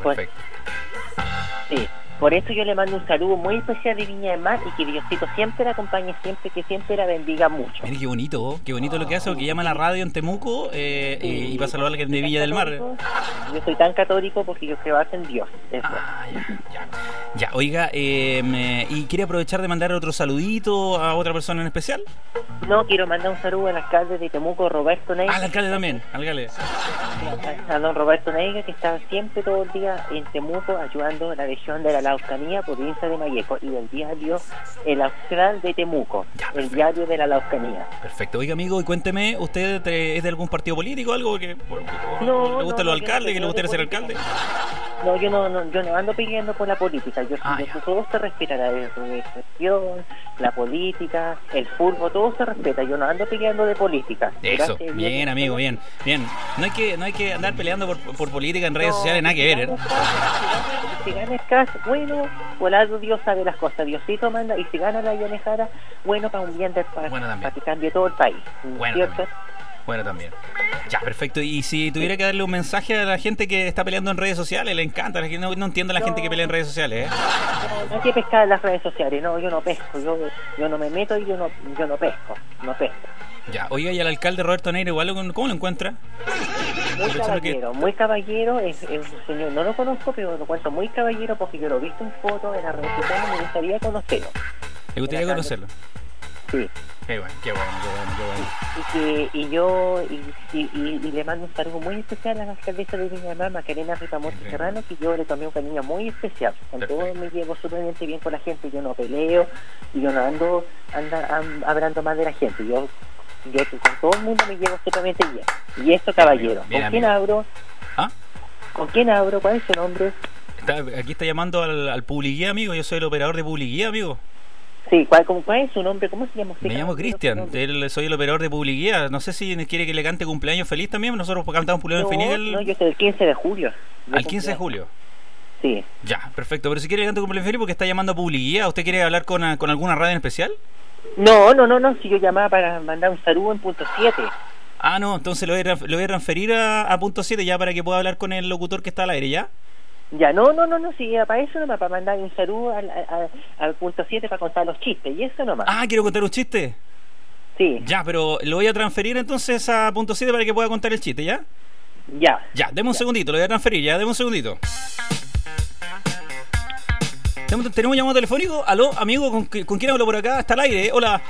perfecto. Sí. Por eso yo le mando un saludo muy especial de Viña del Mar y que Diosito siempre la acompañe, que siempre la bendiga mucho. Mire qué bonito lo que hace, que llama a la radio en Temuco y para saludar a alguien de Villa del Mar. Yo soy tan católico porque yo creo en Dios. Eso. Ya, oiga, ¿y quiere aprovechar de mandar otro saludito a otra persona en especial? No, quiero mandar un saludo al alcalde de Temuco, Roberto Neiga. Al alcalde también, alcalde. A don Roberto Neiga, que está siempre todo el día en Temuco ayudando a la región de la Araucanía, provincia de Malleco, y del diario El Austral de Temuco, el diario de la Araucanía. Perfecto. Oiga, amigo, y cuénteme, ¿usted es de algún partido político o algo? ¿Le gustan los alcaldes? ¿Que le gustaría ser alcalde? No, yo no ando pidiendo por la política. Todo se respeta, la religión, la política, el fútbol, todo se respeta. Yo no ando pidiendo de política. Eso, bien, amigo, bien. No hay que andar peleando por política en redes sociales, nada que ver. Si gana el CAS, bueno, por algo Dios sabe las cosas. Diosito manda, y si gana la Yanejara, bueno, para un bien para que cambie todo el país. Bueno, también. Ya, perfecto. Y si tuviera que darle un mensaje a la gente que está peleando en redes sociales, le encanta. No entiendo a la gente que pelea en redes sociales, ¿eh? No hay que pescar en las redes sociales. No, yo no pesco. Yo no me meto y yo no pesco. No pesco. Ya, oiga, y al alcalde Roberto Neiga, igual, ¿cómo lo encuentra? Muy caballero, es un señor, no lo conozco, pero lo cuento muy caballero porque yo lo he visto en fotos en las redes sociales y me gustaría conocerlo. ¿Le gustaría conocerlo? Sí. Qué bueno. Y le mando un saludo muy especial a la alcaldesa de Viña del Mar, Macarena Ritamonte Serrano, que yo le tomé un cariño muy especial. Con todo me llevo súper bien con la gente, yo no peleo y yo no ando hablando mal de la gente. Yo con todo el mundo me llevo súper bien. Y esto, caballero, bien, ¿con quién abro? ¿Con quién abro? ¿Cuál es su nombre? Aquí está llamando al Publiguía, amigo. Yo soy el operador de Publiguía, amigo. Sí, ¿cuál es su nombre? ¿Cómo se llama usted? Me llamo Cristian, soy el operador de Publiguía. No sé si quiere que le cante cumpleaños feliz también. Nosotros cantamos cumpleaños feliz. No, yo soy el 15 de julio. ¿Al 15 de julio? Sí. Ya, perfecto. Pero si quiere que cante cumpleaños feliz porque está llamando a Publiguía, ¿usted quiere hablar con alguna radio en especial? No, si yo llamaba para mandar un saludo en punto 7. No, entonces lo voy a transferir a punto 7 ya para que pueda hablar con el locutor que está al aire, ¿ya? Ya, no, sí, para eso nomás, para mandar un saludo al punto 7 para contar los chistes, y eso nomás. ¿Quiero contar un chiste? Sí. Ya, pero lo voy a transferir entonces a punto 7 para que pueda contar el chiste, ¿ya? Ya. Ya, deme un segundito, lo voy a transferir, ya, deme un segundito. ¿Tenemos llamado telefónico? ¿Aló, amigo? ¿Con quién hablo por acá? Está al aire, Hola.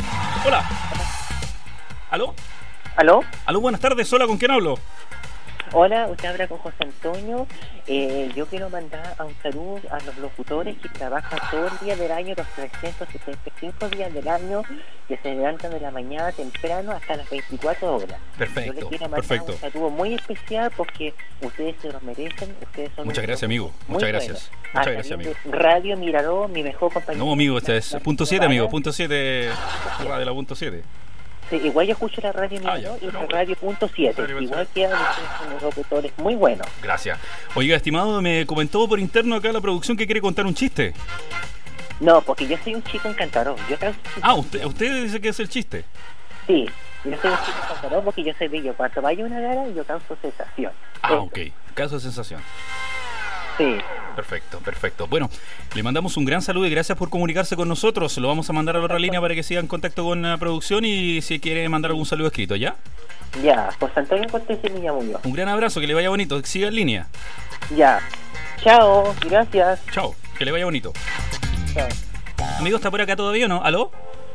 ¿Aló, buenas tardes, hola, ¿con quién hablo? Hola, usted habla con José Antonio. Yo quiero mandar un saludo a los locutores que trabajan todo el día del año, los 365 días del año, que se levantan de la mañana temprano hasta las 24 horas. Perfecto, yo le quiero mandar un saludo muy especial porque ustedes se los merecen. Ustedes son Muchas gracias, amigo. Muchas gracias, amigo. Radio Mirador, mi mejor compañero. No, amigo, este es punto 7, amigo. Punto 7, de la punto 7. Sí, igual yo escucho la radio Mirador y la radio punto 7. Igual quedan los locutores muy buenos. Gracias. Oiga, estimado, me comentó por interno acá la producción que quiere contar un chiste. No, porque yo soy un chico encantador. Usted dice que es el chiste. Sí, yo soy un chico encantador porque yo soy bello. Cuando vaya una gara, yo causo sensación. Ok, causo sensación. Sí. Perfecto. Bueno, le mandamos un gran saludo y gracias por comunicarse con nosotros. Lo vamos a mandar a la otra línea para que siga en contacto con la producción y si quiere mandar algún saludo escrito, ¿ya? Ya, pues Antonio Cortés y me llamo yo. Un gran abrazo, que le vaya bonito. Siga en línea. Ya. Chao, gracias. Chao, que le vaya bonito. Chao. Amigo, ¿está por acá todavía o no? ¿Aló?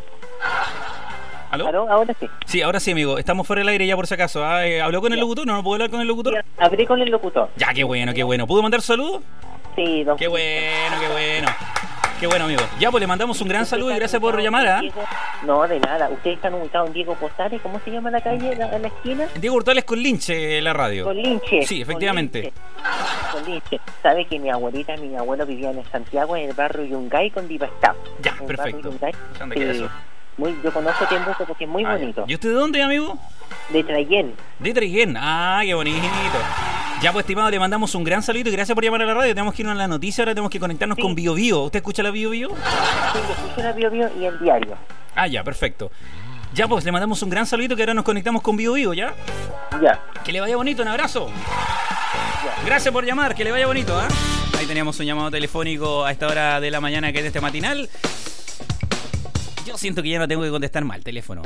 Ahora sí. Sí, ahora sí, amigo. Estamos fuera del aire ya por si acaso. ¿Habló con el locutor? ¿No puedo hablar con el locutor? Ya, hablé con el locutor. Ya, qué bueno. ¿Pudo mandar saludos? Sí, don. Qué bueno. Qué bueno, amigo. Ya, pues le mandamos un gran saludo y gracias por llamar, No, de nada. Ustedes están ubicados en Diego Portales. ¿Cómo se llama la calle en la esquina? Diego Portales con Linche, la radio. Con Linche. Sí, efectivamente. Con Linche. Sabe que mi abuelo vivía en Santiago, en el barrio Yungay con Divastap. Ya, perfecto. ¿Dónde queda eso? Yo conozco Temuco porque es muy bonito. ¿Y usted de dónde, amigo? De Traiguén. De Traiguén, qué bonito. Ya, pues, estimado, le mandamos un gran saludo y gracias por llamar a la radio. Tenemos que irnos a la noticia, ahora tenemos que conectarnos con Bio Bio. ¿Usted escucha la Bio Bio? Sí, yo escucho la Bio Bio y el diario. Ya, perfecto. Ya, pues, le mandamos un gran saludito que ahora nos conectamos con Bio Bio, ¿ya? Ya. Que le vaya bonito, un abrazo. Ya. Gracias por llamar, que le vaya bonito, Ahí teníamos un llamado telefónico a esta hora de la mañana que es de este matinal. Yo siento que ya no tengo que contestar mal teléfono.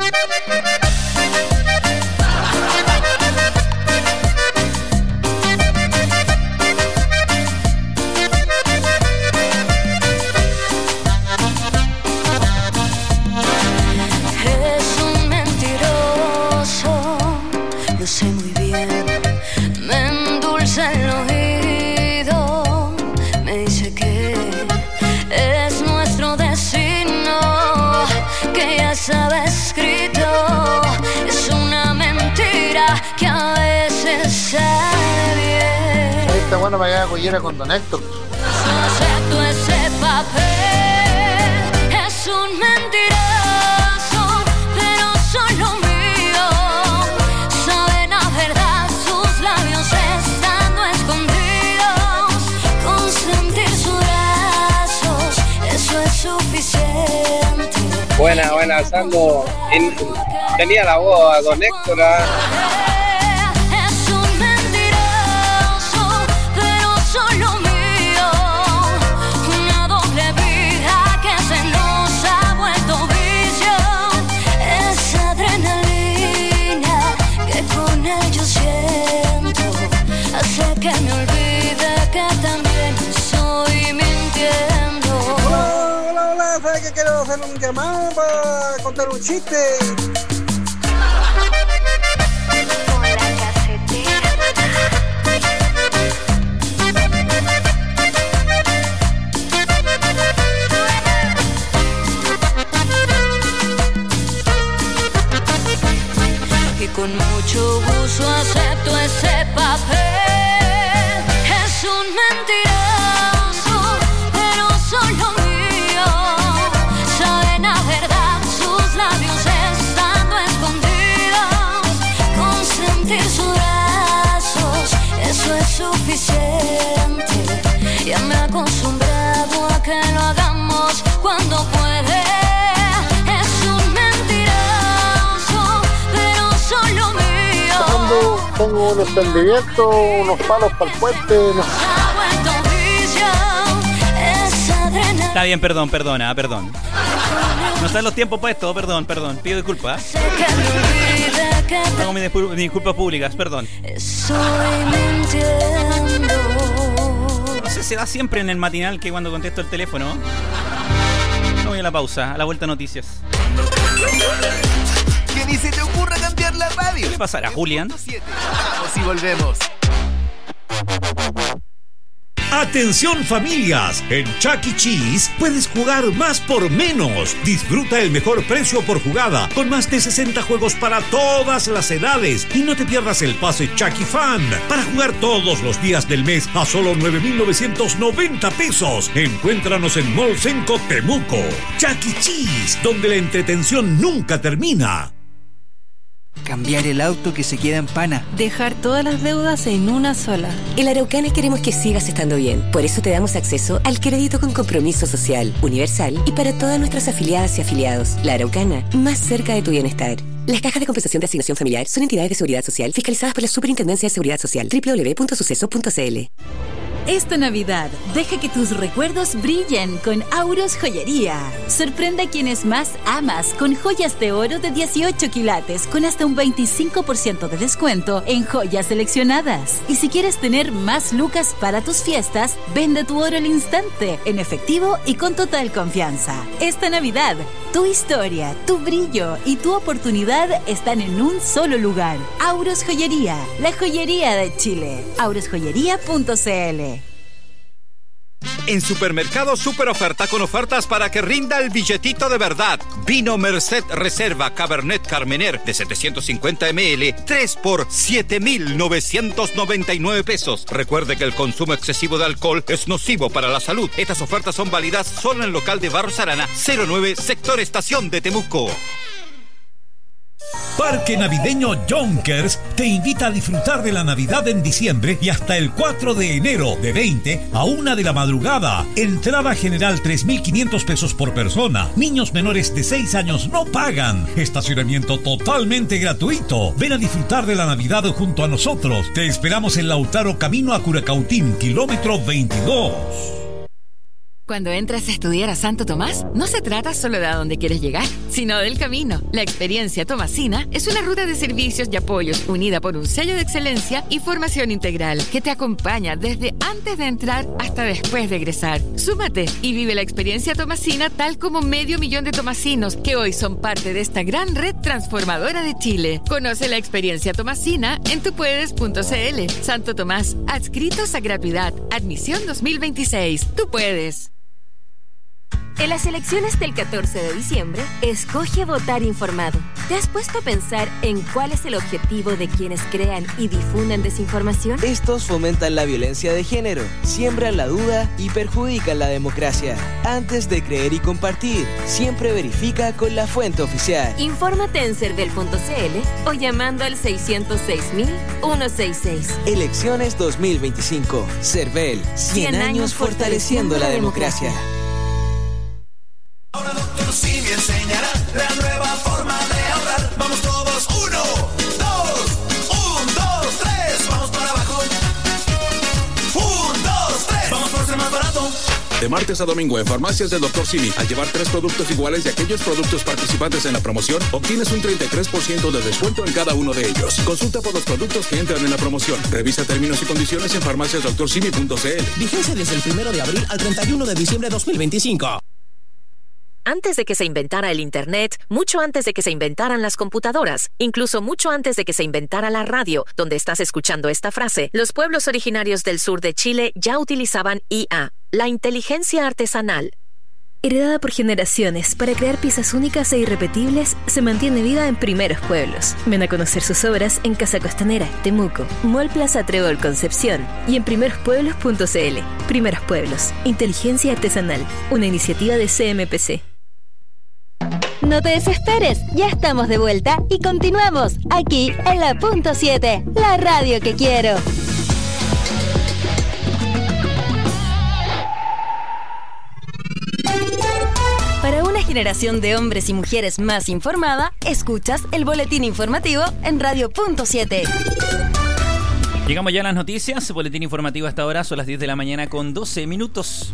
Es un mentiroso, lo sé muy bien. Me endulza el oído, me dice que es nuestro destino, que ya estaba escrito. Es una mentira que a veces sale bien. Ahí está bueno para allá collera con Don Héctor. No acepto ese papel, es un mentiroso, pero solo mío. Saben a verdad sus labios estando escondidos. Con sentir sus brazos, eso es suficiente. Buena, Sandro. Tenía la voz a Don Héctor. Es un mentiroso, pero solo mío. Una doble vida que se nos ha vuelto vicio. Esa adrenalina que con ellos siento hace que me olvide que también estoy mintiendo. Hola, ¿sabes que quiero hacer un llamado para contar un chiste? Y con mucho gusto acepto ese papel. Es un mentiroso, pero solo mío. Saben a verdad sus labios estando escondidos. Con sentir sus brazos, eso es suficiente. Ya me he acostumbrado a que lo hagamos cuando puede. Tengo un extendimiento, unos palos para el puente. Está bien, perdón. No están los tiempos puestos, perdón. Pido disculpas. Hago mis disculpas públicas, perdón. No sé, se da siempre en el matinal que cuando contesto el teléfono. No voy a la pausa, a la vuelta a noticias. Que ni se te ocurra cambiar la radio. ¿Qué le pasará, Julián? Vamos y volvemos. Atención familias, en Chuck E. Cheese puedes jugar más por menos. Disfruta el mejor precio por jugada con más de 60 juegos para todas las edades y no te pierdas el pase Chuck E. Fan para jugar todos los días del mes a solo 9,990 pesos. Encuéntranos en Mall Cenco Temuco. Chuck E. Cheese, donde la entretención nunca termina. Cambiar el auto que se queda en pana. Dejar todas las deudas en una sola. En la Araucana queremos que sigas estando bien. Por eso te damos acceso al crédito con compromiso social, universal y para todas nuestras afiliadas y afiliados. La Araucana, más cerca de tu bienestar. Las cajas de compensación de asignación familiar son entidades de seguridad social fiscalizadas por la Superintendencia de Seguridad Social. www.suceso.cl. Esta Navidad, deja que tus recuerdos brillen con Auros Joyería. Sorprende a quienes más amas con joyas de oro de 18 quilates con hasta un 25% de descuento en joyas seleccionadas. Y si quieres tener más lucas para tus fiestas, vende tu oro al instante, en efectivo y con total confianza. Esta Navidad, tu historia, tu brillo y tu oportunidad están en un solo lugar. Auros Joyería, la joyería de Chile. aurosjoyería.cl. En Supermercado Super Oferta con ofertas para que rinda el billetito de verdad. Vino Merced Reserva Cabernet Carmener de 750 ml, 3 por 7,999 pesos. Recuerde que el consumo excesivo de alcohol es nocivo para la salud. Estas ofertas son válidas solo en el local de Barros Arana, 09, sector Estación de Temuco. Parque Navideño Yonkers te invita a disfrutar de la Navidad en diciembre y hasta el 4 de enero de 20 a 1 de la madrugada. Entrada general 3.500 pesos por persona. Niños menores de 6 años no pagan. Estacionamiento totalmente gratuito. Ven a disfrutar de la Navidad junto a nosotros. Te esperamos en Lautaro, camino a Curacautín, kilómetro 22. Cuando entras a estudiar a Santo Tomás, no se trata solo de a dónde quieres llegar, sino del camino. La experiencia tomasina es una ruta de servicios y apoyos unida por un sello de excelencia y formación integral que te acompaña desde antes de entrar hasta después de egresar. Súmate y vive la experiencia tomasina tal como 500.000 de tomasinos que hoy son parte de esta gran red transformadora de Chile. Conoce la experiencia tomasina en tupuedes.cl. Santo Tomás, adscritos a gratuidad. Admisión 2026. Tú puedes. En las elecciones del 14 de diciembre, escoge votar informado. ¿Te has puesto a pensar en cuál es el objetivo de quienes crean y difunden desinformación? Estos fomentan la violencia de género, siembran la duda y perjudican la democracia. Antes de creer y compartir, siempre verifica con la fuente oficial. Infórmate en cervel.cl o llamando al 606.166. Elecciones 2025. Cervel, 100 años fortaleciendo la democracia. Ahora Dr. Simi enseñará la nueva forma de ahorrar. Vamos todos, 1, 2, 3. Vamos para abajo. 1, 2, 3. Vamos por ser más barato. De martes a domingo en Farmacias del Dr. Simi, al llevar 3 productos iguales de aquellos productos participantes en la promoción, obtienes un 33% de descuento en cada uno de ellos. Consulta por los productos que entran en la promoción. Revisa términos y condiciones en farmaciasdoctorsimi.cl. Vigencia desde el 1 de abril al 31 de diciembre de 2025. Antes de que se inventara el Internet, mucho antes de que se inventaran las computadoras, incluso mucho antes de que se inventara la radio, donde estás escuchando esta frase, los pueblos originarios del sur de Chile ya utilizaban IA, la inteligencia artesanal. Heredada por generaciones para crear piezas únicas e irrepetibles, se mantiene viva en Primeros Pueblos. Ven a conocer sus obras en Casa Costanera, Temuco, Mall Plaza Trébol Concepción y en primerospueblos.cl. Primeros Pueblos, inteligencia artesanal, una iniciativa de CMPC. No te desesperes, ya estamos de vuelta y continuamos aquí en la Punto 7, la radio que quiero. Para una generación de hombres y mujeres más informada, escuchas el boletín informativo en Radio Punto 7. Llegamos ya a las noticias. Boletín informativo hasta ahora, son las 10 de la mañana con 12 minutos.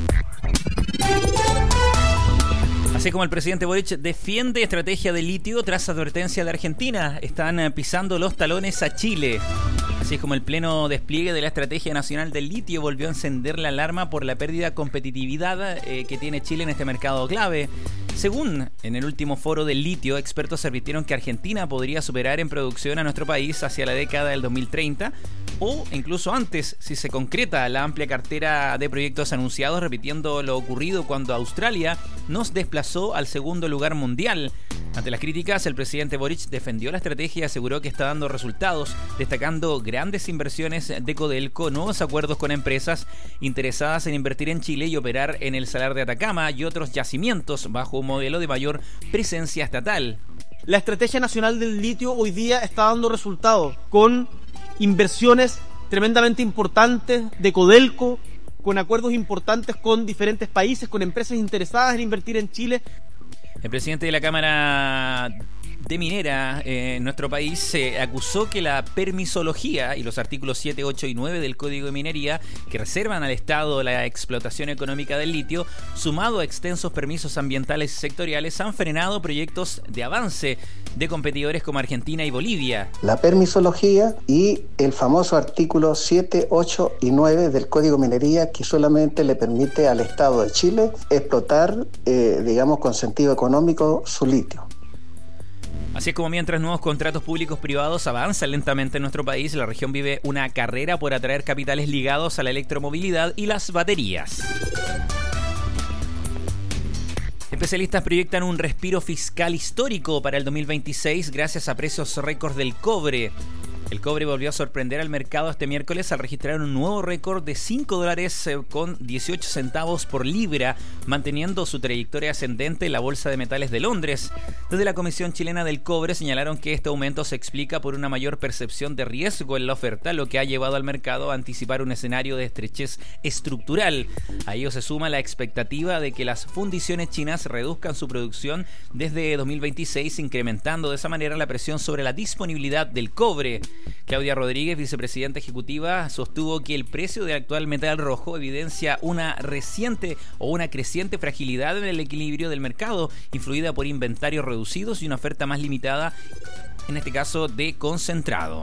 Así como el presidente Boric defiende estrategia de litio tras advertencia de Argentina, están pisando los talones a Chile. Así es como el pleno despliegue de la Estrategia Nacional del Litio volvió a encender la alarma por la pérdida de competitividad que tiene Chile en este mercado clave. Según en el último foro del litio, expertos advirtieron que Argentina podría superar en producción a nuestro país hacia la década del 2030 o incluso antes si se concreta la amplia cartera de proyectos anunciados, repitiendo lo ocurrido cuando Australia nos desplazó al segundo lugar mundial. Ante las críticas, el presidente Boric defendió la estrategia y aseguró que está dando resultados, destacando grandes inversiones de Codelco, nuevos acuerdos con empresas interesadas en invertir en Chile y operar en el Salar de Atacama y otros yacimientos bajo un modelo de mayor presencia estatal. La Estrategia Nacional del Litio hoy día está dando resultados con inversiones tremendamente importantes de Codelco, con acuerdos importantes con diferentes países, con empresas interesadas en invertir en Chile. El presidente de la Cámara de Minera en nuestro país acusó que la permisología y los artículos 7, 8 y 9 del Código de Minería, que reservan al Estado la explotación económica del litio, sumado a extensos permisos ambientales y sectoriales, han frenado proyectos de avance de competidores como Argentina y Bolivia. La permisología y el famoso artículo 7, 8 y 9 del Código de Minería, que solamente le permite al Estado de Chile explotar, con sentido económico, su litio. Así es como mientras nuevos contratos públicos privados avanzan lentamente en nuestro país, la región vive una carrera por atraer capitales ligados a la electromovilidad y las baterías. Especialistas proyectan un respiro fiscal histórico para el 2026 gracias a precios récords del cobre. El cobre volvió a sorprender al mercado este miércoles al registrar un nuevo récord de $5 con 18 centavos por libra, manteniendo su trayectoria ascendente en la Bolsa de Metales de Londres. Desde la Comisión Chilena del Cobre señalaron que este aumento se explica por una mayor percepción de riesgo en la oferta, lo que ha llevado al mercado a anticipar un escenario de estrechez estructural. A ello se suma la expectativa de que las fundiciones chinas reduzcan su producción desde 2026, incrementando de esa manera la presión sobre la disponibilidad del cobre. Claudia Rodríguez, vicepresidenta ejecutiva, sostuvo que el precio del actual metal rojo evidencia una creciente fragilidad en el equilibrio del mercado, influida por inventarios reducidos y una oferta más limitada, en este caso de concentrado.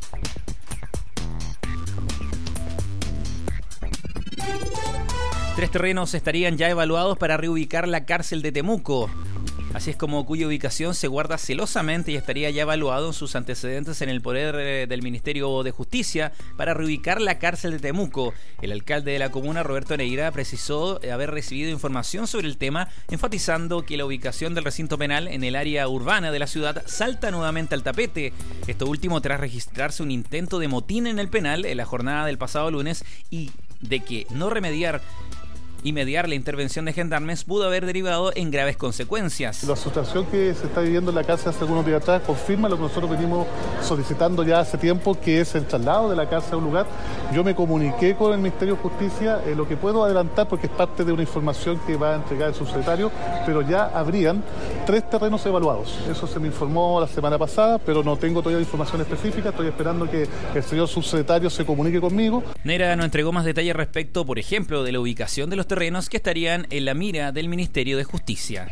Tres terrenos estarían ya evaluados para reubicar la cárcel de Temuco. Así es como cuya ubicación se guarda celosamente y estaría ya evaluado en sus antecedentes en el poder del Ministerio de Justicia para reubicar la cárcel de Temuco. El alcalde de la comuna, Roberto Neira, precisó haber recibido información sobre el tema, enfatizando que la ubicación del recinto penal en el área urbana de la ciudad salta nuevamente al tapete. Esto último tras registrarse un intento de motín en el penal en la jornada del pasado lunes y de que no mediar la intervención de gendarmes pudo haber derivado en graves consecuencias. La situación que se está viviendo en la cárcel hace algunos días atrás confirma lo que nosotros venimos solicitando ya hace tiempo, que es el traslado de la cárcel a un lugar. Yo me comuniqué con el Ministerio de Justicia, lo que puedo adelantar porque es parte de una información que va a entregar el subsecretario, pero ya habrían 3 terrenos evaluados. Eso se me informó la semana pasada, pero no tengo todavía información específica. Estoy esperando que el señor subsecretario se comunique conmigo. Neira no entregó más detalles respecto, por ejemplo, de la ubicación de los terrenos que estarían en la mira del Ministerio de Justicia.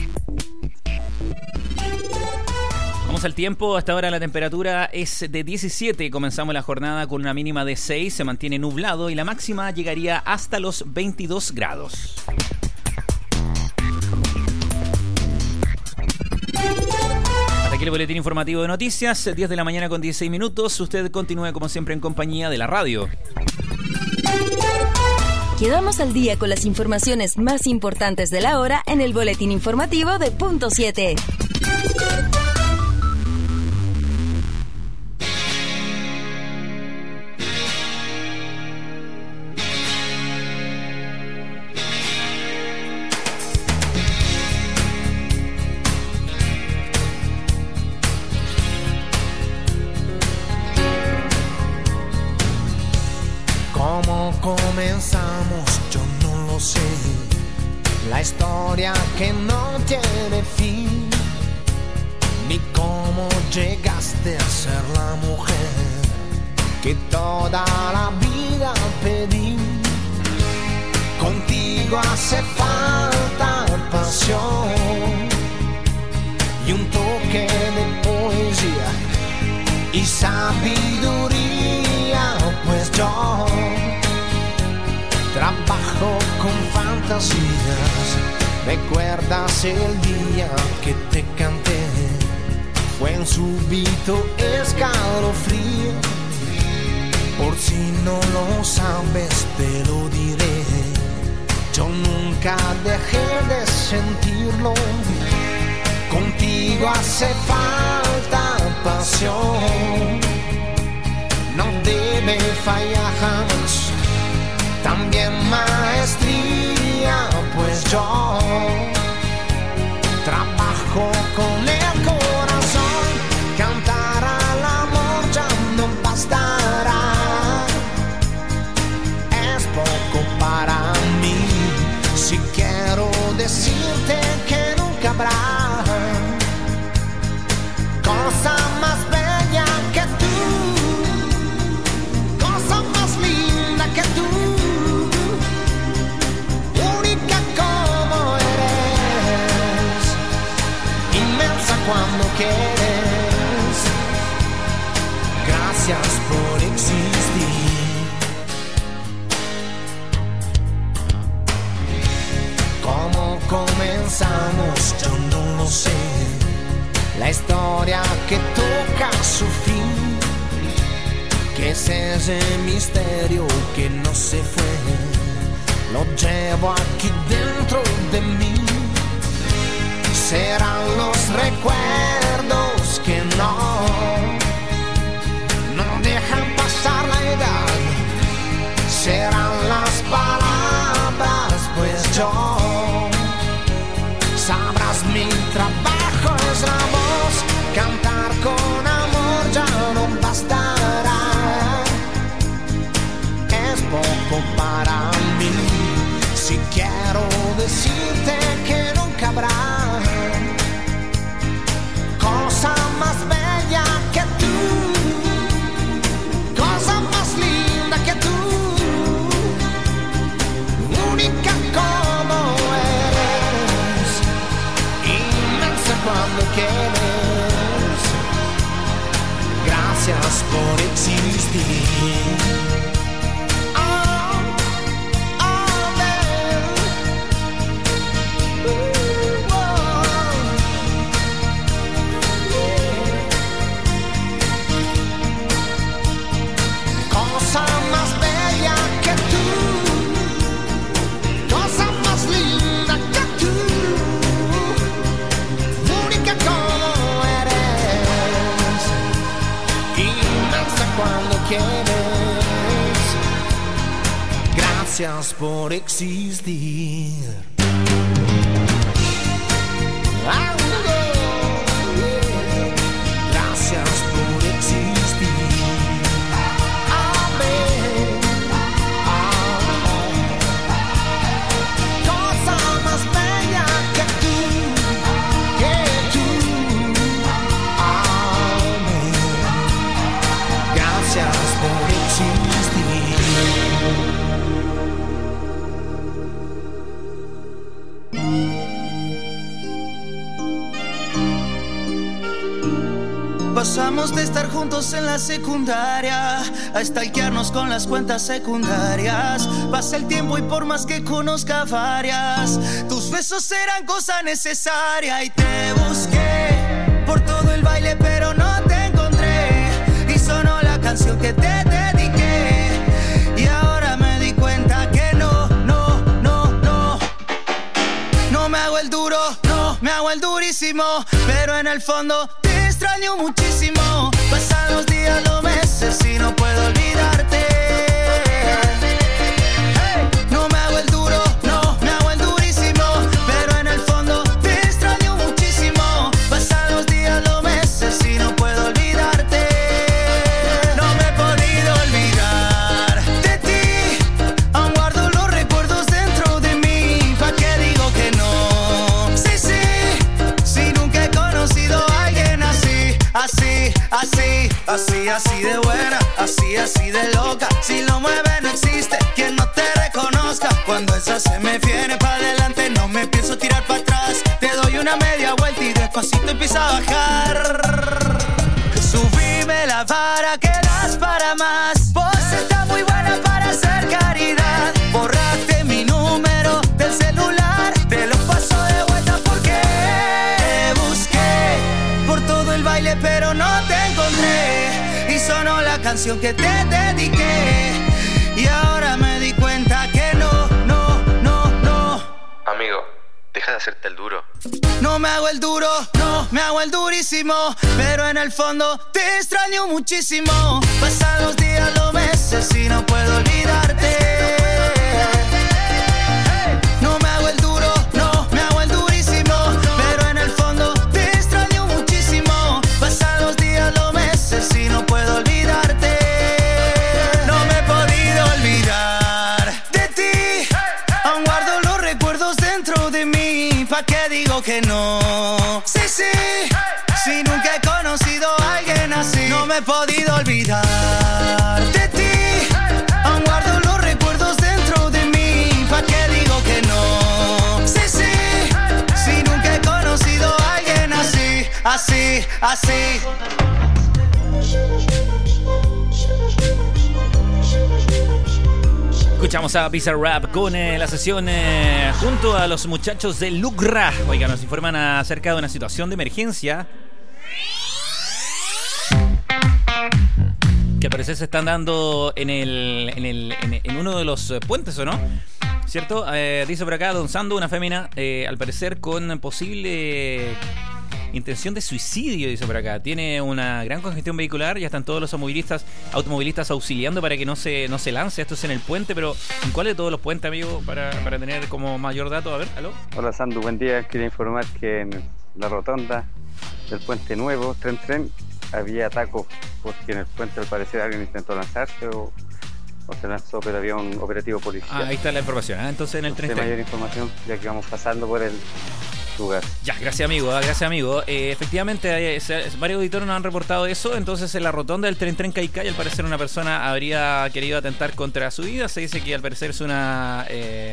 Vamos al tiempo. Hasta ahora la temperatura es de 17. Comenzamos la jornada con una mínima de 6. Se mantiene nublado y la máxima llegaría hasta los 22 grados. Hasta aquí el boletín informativo de noticias. 10 de la mañana con 16 minutos. Usted continúe como siempre en compañía de la radio. Quedamos al día con las informaciones más importantes de la hora en el boletín informativo de Punto 7. ¿Cómo comenzamos? Yo no lo sé. La historia que no tiene fin. Ni cómo llegaste a ser la mujer que toda la vida pedí. Contigo hace falta pasión y un toque de poesía y sabiduría, pues yo trabajo con fantasías. ¿Recuerdas el día que te canté? Fue un súbito escalofrío. Por si no lo sabes te lo diré. Yo nunca dejé de sentirlo. Contigo hace falta pasión. No debe fallar jamás. También maestría, pues yo trabajo con el corazón. Cantar al amor ya no bastará. Es poco para mí. Si quiero decirte que nunca habrá cosa más bella que tú, cosa más linda que tú, única como eres, inmensa cuando quieres. Gracias por existir. ¿Cómo comenzamos? Yo no lo sé. La historia que toca su fin, que es ese misterio que no se fue, lo llevo aquí dentro de mí. Serán los recuerdos que no serán las palabras, pues yo sabrás mi trabajo es la voz, cantar con amor ya no bastará, es poco para mí, si quiero decirte que nunca habrá cosa más bella que tú, cosa más linda que tú, única como eres, inmensa cuando quieres, gracias por existir. Gracias por existir. Gracias por existir. Amén. Cosa más bella que tú. Amén. Gracias por existir. Pasamos de estar juntos en la secundaria a stalkearnos con las cuentas secundarias. Pasa el tiempo y por más que conozca varias, tus besos eran cosa necesaria. Y te busqué por todo el baile pero no te encontré, y sonó la canción que te dediqué, y ahora me di cuenta que no me hago el duro, no me hago el durísimo, pero en el fondo te extraño muchísimo. Pasan los días, los meses y no puedo olvidarte. Hey. No me hago el duro, no me hago el durísimo, pero en el fondo te extraño muchísimo. Pasan los días, los meses y no puedo olvidarte. No me he podido olvidar de ti, aún guardo los recuerdos dentro de mí. ¿Pa' qué digo que no? Sí, nunca he conocido a alguien así, así de buena, así de loca. Si lo mueve no existe quien no te reconozca. Cuando esa se me viene pa' adelante no me pienso tirar pa' atrás. Te doy una media vuelta y despacito empieza a bajar. Subime la vara que das para más. Vos estás muy buena para hacer caridad. Borraste mi número del celular, te lo paso de vuelta porque te busqué por todo el baile pero no te encontré, y sonó la canción que te dediqué, y ahora me di cuenta que no. Amigo, deja de hacerte el duro. No me hago el duro, no me hago el durísimo, pero en el fondo te extraño muchísimo. Pasan los días, los meses y no puedo olvidarte. No me hago el duro, no me hago el durísimo, pero en el fondo te extraño muchísimo. Pasan los días, los meses y no puedo olvidarte. No me he podido olvidar de ti, aún guardo los recuerdos dentro de mí. ¿Pa' qué digo que no? Sí, nunca he conocido a alguien así. No me he podido olvidar de ti, aún guardo los recuerdos dentro de mí. ¿Pa' qué digo que no? Sí, nunca he conocido a alguien así. Escuchamos a Bizarrap con la sesión junto a los muchachos de Lucra. Oiga, nos informan acerca de una situación de emergencia que al parecer se están dando en uno de los puentes, ¿o no? ¿Cierto? Dice por acá Don Sando, una fémina, al parecer con posible intención de suicidio, dice por acá. Tiene una gran congestión vehicular, ya están todos los automovilistas auxiliando para que no se lance. Esto es en el puente, pero ¿en cuál de todos los puentes, amigo? Para tener como mayor dato. A ver, ¿aló? Hola, Sandu, buen día. Quería informar que en la rotonda del puente nuevo, tren, había tacos, porque en el puente al parecer alguien intentó lanzarse o se lanzó, pero había un operativo policial. Ahí está la información, entonces en el tren. Mayor información, ya que vamos pasando por el lugar. Ya, gracias amigo. Efectivamente, varios auditores nos han reportado eso. Entonces, en la rotonda del tren Caicay, al parecer una persona habría querido atentar contra su vida. Se dice que al parecer es una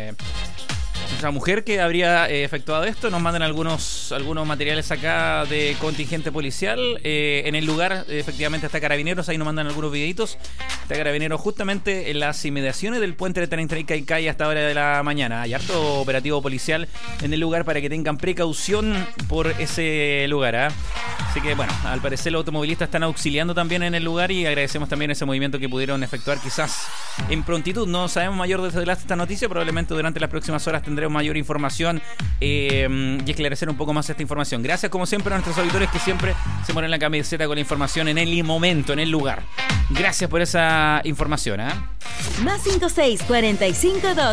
mujer que habría efectuado esto. Nos mandan algunos materiales acá de contingente policial. En el lugar, efectivamente, está Carabineros. Ahí nos mandan algunos videitos. Está Carabineros justamente en las inmediaciones del puente de tren Caicay hasta hora de la mañana. Hay harto operativo policial en el lugar para que tengan precaución por ese lugar, ¿eh? Así que, bueno, al parecer los automovilistas están auxiliando también en el lugar y agradecemos también ese movimiento que pudieron efectuar quizás en prontitud. No sabemos mayor desde esta noticia. Probablemente durante las próximas horas tendremos mayor información y esclarecer un poco más esta información. Gracias como siempre a nuestros auditores que siempre se ponen la camiseta con la información en el momento, en el lugar. Gracias por esa información, ¿eh? Más 56-45-2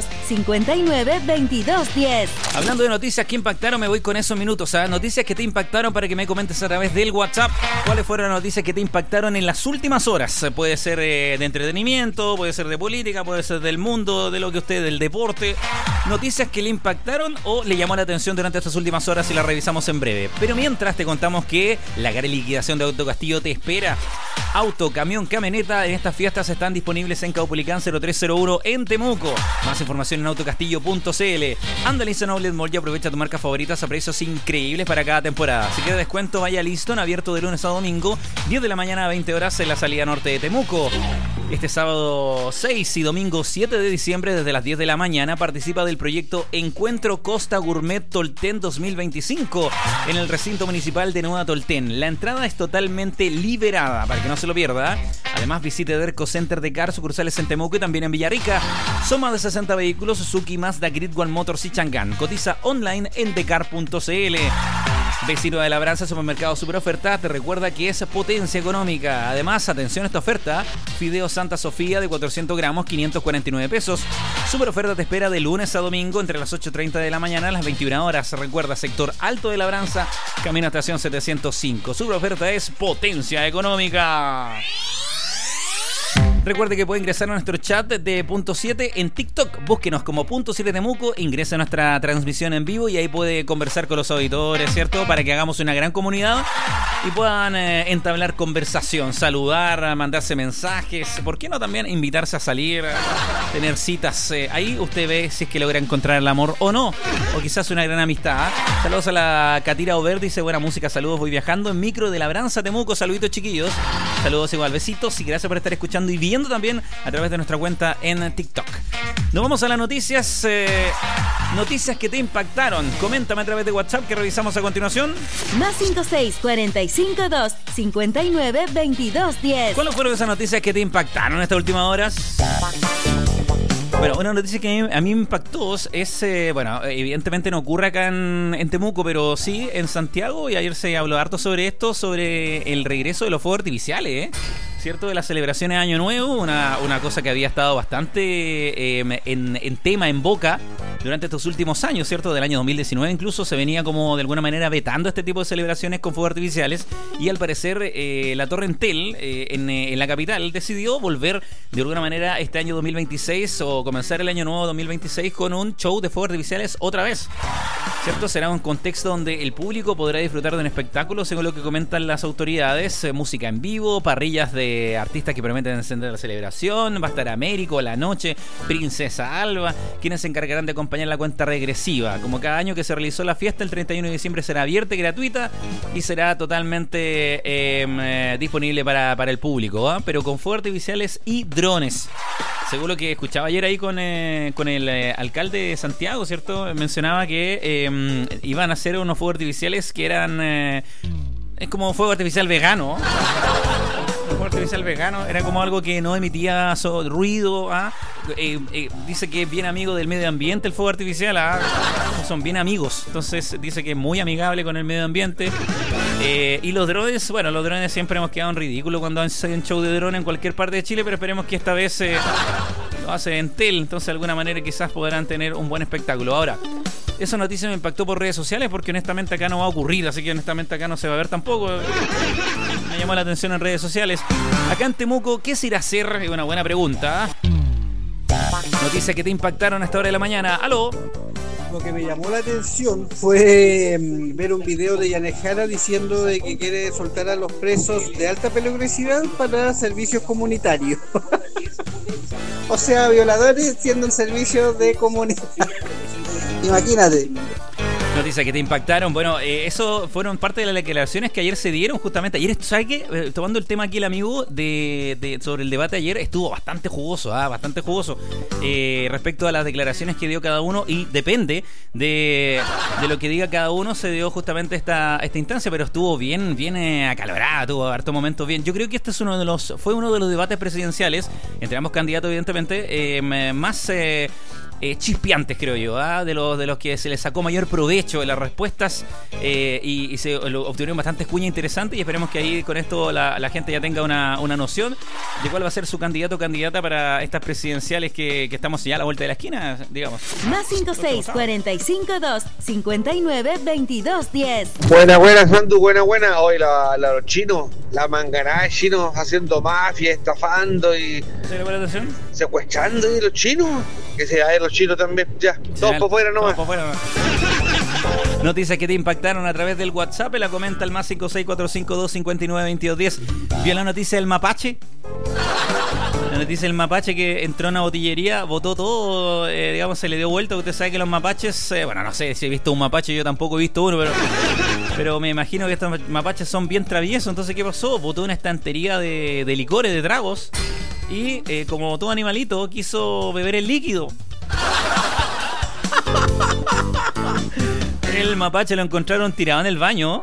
59-22-10. Hablando de noticias que impactaron, me voy con esos minutos, ¿eh? Noticias que te impactaron para que me comentes a través del WhatsApp. ¿Cuáles fueron las noticias que te impactaron en las últimas horas? Puede ser de entretenimiento, puede ser de política, puede ser del mundo, de lo que usted, del deporte. Noticias que le impactaron o le llamó la atención durante estas últimas horas y las revisamos en breve. Pero mientras te contamos que la gran liquidación de Autocastillo te espera. Auto, camión, camioneta en estas fiestas están disponibles en Caupolicán 0301 en Temuco. Más información en autocastillo.cl. Anda a Liston Outlet Mall y aprovecha tu marca favoritas a precios increíbles para cada temporada. Si quieres descuento, vaya a Liston, abierto de lunes a domingo, 10 de la mañana a 20 horas en la salida norte de Temuco. Este sábado 6 y domingo 7 de diciembre desde las 10 de la mañana participa del proyecto Encuentro Costa Gourmet Tolten 2025 en el recinto municipal de Nueva Tolten. La entrada es totalmente liberada para que no se lo pierda. Además, visite Derco Center de Car, sucursales en Temuco y también en Villarrica. Son más de 60 vehículos Suzuki, Mazda, Grid One Motors y Chang'an. Cotiza online en decar.cl. Vecino de Labranza, Supermercado Super Oferta te recuerda que es potencia económica. Además, atención a esta oferta: Fideo Santa Sofía de 400 gramos, 549 pesos. Super Oferta te espera de lunes a domingo entre las 8:30 de la mañana a las 21 horas. Recuerda, sector Alto de Labranza, camino a estación 705. Super Oferta es potencia económica. Recuerde que puede ingresar a nuestro chat de Punto 7 en TikTok. Búsquenos como Punto 7 Temuco, ingresa a nuestra transmisión en vivo y ahí puede conversar con los auditores, ¿cierto? Para que hagamos una gran comunidad y puedan entablar conversación, saludar, mandarse mensajes. ¿Por qué no también invitarse a salir, tener citas? Ahí usted ve si es que logra encontrar el amor o no, o quizás una gran amistad. Saludos a la Catira Over, dice buena música, saludos, voy viajando en micro de Labranza, Temuco, saluditos chiquillos. Saludos igual, besitos y gracias por estar escuchando y viendo también a través de nuestra cuenta en TikTok. Nos vamos a las noticias. Noticias que te impactaron. Coméntame a través de WhatsApp que revisamos a continuación. Más 56-45-2 59-22-10. ¿Cuáles fueron esas noticias que te impactaron en estas últimas horas? Bueno, una noticia que a mí me impactó es, bueno, evidentemente no ocurre acá en Temuco, pero sí en Santiago, y ayer se habló harto sobre esto, sobre el regreso de los fuegos artificiales, ¿cierto? De las celebraciones de Año Nuevo, una cosa que había estado bastante en tema, en boca, durante estos últimos años, ¿cierto? Del año 2019 incluso se venía como de alguna manera vetando este tipo de celebraciones con fuegos artificiales y al parecer la Torre Entel en la capital decidió volver de alguna manera este año 2026 o comenzar el año nuevo 2026 con un show de fuegos artificiales otra vez, ¿cierto? Será un contexto donde el público podrá disfrutar de un espectáculo según lo que comentan las autoridades, música en vivo, parrillas de artistas que permiten encender la celebración, va a estar Américo, La Noche, Princesa Alba, quienes se encargarán de acompañar la cuenta regresiva. Como cada año que se realizó la fiesta, el 31 de diciembre será abierta y gratuita y será totalmente disponible para el público, ¿eh? Pero con fuegos artificiales y drones. Según lo que escuchaba ayer ahí con el alcalde de Santiago, ¿cierto? Mencionaba que iban a hacer unos fuegos artificiales que eran... es como fuego artificial vegano. Un fuego artificial vegano era como algo que no emitía ruido. Dice que es bien amigo del medio ambiente el fuego artificial. Son bien amigos. Entonces dice que es muy amigable con el medio ambiente. Y los drones, bueno, los drones siempre hemos quedado en ridículo cuando hacen un show de drone en cualquier parte de Chile, pero esperemos que esta vez lo hace Entel, entonces de alguna manera quizás podrán tener un buen espectáculo. Ahora, esa noticia me impactó por redes sociales porque honestamente acá no va a ocurrir, así que honestamente acá no se va a ver tampoco. Me llamó la atención en redes sociales. Acá en Temuco, ¿qué se irá a hacer? Es una buena pregunta. Noticias que te impactaron a esta hora de la mañana. ¡Aló! Lo que me llamó la atención fue ver un video de Yanejara diciendo de que quiere soltar a los presos de alta peligrosidad para servicios comunitarios. O sea, violadores siendo el servicio de comunidad. Imagínate. Noticias que te impactaron. Bueno, eso fueron parte de las declaraciones que ayer se dieron justamente. Ayer, ¿sabes qué? Tomando el tema aquí el amigo sobre el debate ayer, estuvo bastante jugoso, bastante jugoso respecto a las declaraciones que dio cada uno, y depende de lo que diga cada uno se dio justamente esta instancia, pero estuvo bien acalorada, tuvo harto momentos bien. Yo creo que este es fue uno de los debates presidenciales entre ambos candidatos, evidentemente, más chispeantes, creo yo, de los que se les sacó mayor provecho de las respuestas, y se obtuvieron bastantes cuñas interesantes, y esperemos que ahí con esto la gente ya tenga una noción de cuál va a ser su candidato o candidata para estas presidenciales que estamos ya a la vuelta de la esquina, digamos. Más 56452592210. Buena, Sandu, buena. Hoy los chinos, la manganada de chinos haciendo mafia, estafando y ¿se le pone atención? Secuestrando los chinos. Que se vayan los chinos también, ya, todos por fuera nomás. Noticias que te impactaron a través del WhatsApp, la comenta el más 56452592210. ¿Vio la noticia del mapache? La noticia del mapache que entró a una botillería, botó todo, digamos, se le dio vuelta. Usted sabe que los mapaches, bueno, no sé si he visto un mapache, yo tampoco he visto uno, pero me imagino que estos mapaches son bien traviesos. Entonces, ¿qué pasó? Botó una estantería de licores, de tragos, y como todo animalito quiso beber el líquido. El mapache lo encontraron tirado en el baño.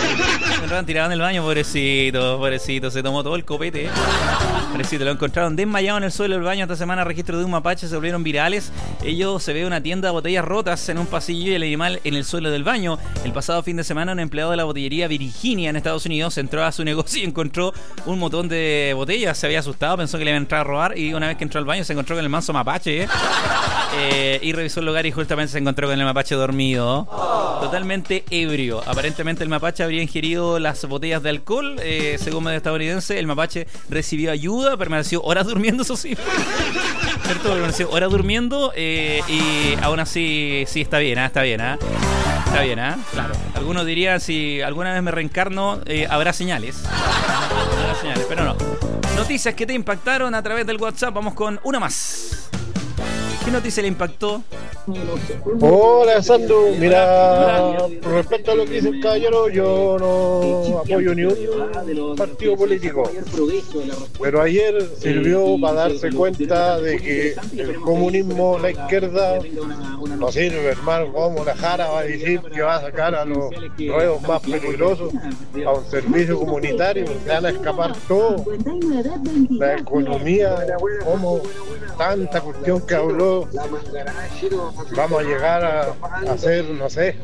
Pobrecito, se tomó todo el copete. Pobrecito, lo encontraron desmayado en el suelo del baño. Esta semana registros de un mapache se volvieron virales. Se ve una tienda de botellas rotas en un pasillo y el animal en el suelo del baño. El pasado fin de semana un empleado de la botillería Virginia en Estados Unidos entró a su negocio y encontró un montón de botellas. Se había asustado, pensó que le iba a entrar a robar, y una vez que entró al baño se encontró con el manso mapache. Y revisó el lugar y justamente se encontró con el mapache dormido, totalmente ebrio. Aparentemente el mapache habría ingerido las botellas de alcohol. Según medio estadounidense, el mapache recibió ayuda, permaneció horas durmiendo, eso sí. ¿Cierto? Permaneció horas durmiendo, y aún así sí está bien, Está bien, claro. Algunos dirían, si alguna vez me reencarno, habrá señales. Pero no. Noticias que te impactaron a través del WhatsApp. Vamos con una más. ¿Qué noticia le impactó? Hola, Sandu. Mira, respecto a lo que dice el caballero, yo no apoyo ni un partido político. Pero ayer sirvió para darse cuenta de que el comunismo, la izquierda, no sirve, hermano. Como la Jara va a decir que va a sacar a los ruedos más peligrosos a un servicio comunitario, se van a escapar todo. La economía, como tanta cuestión que habló. Vamos a llegar a hacer, no sé,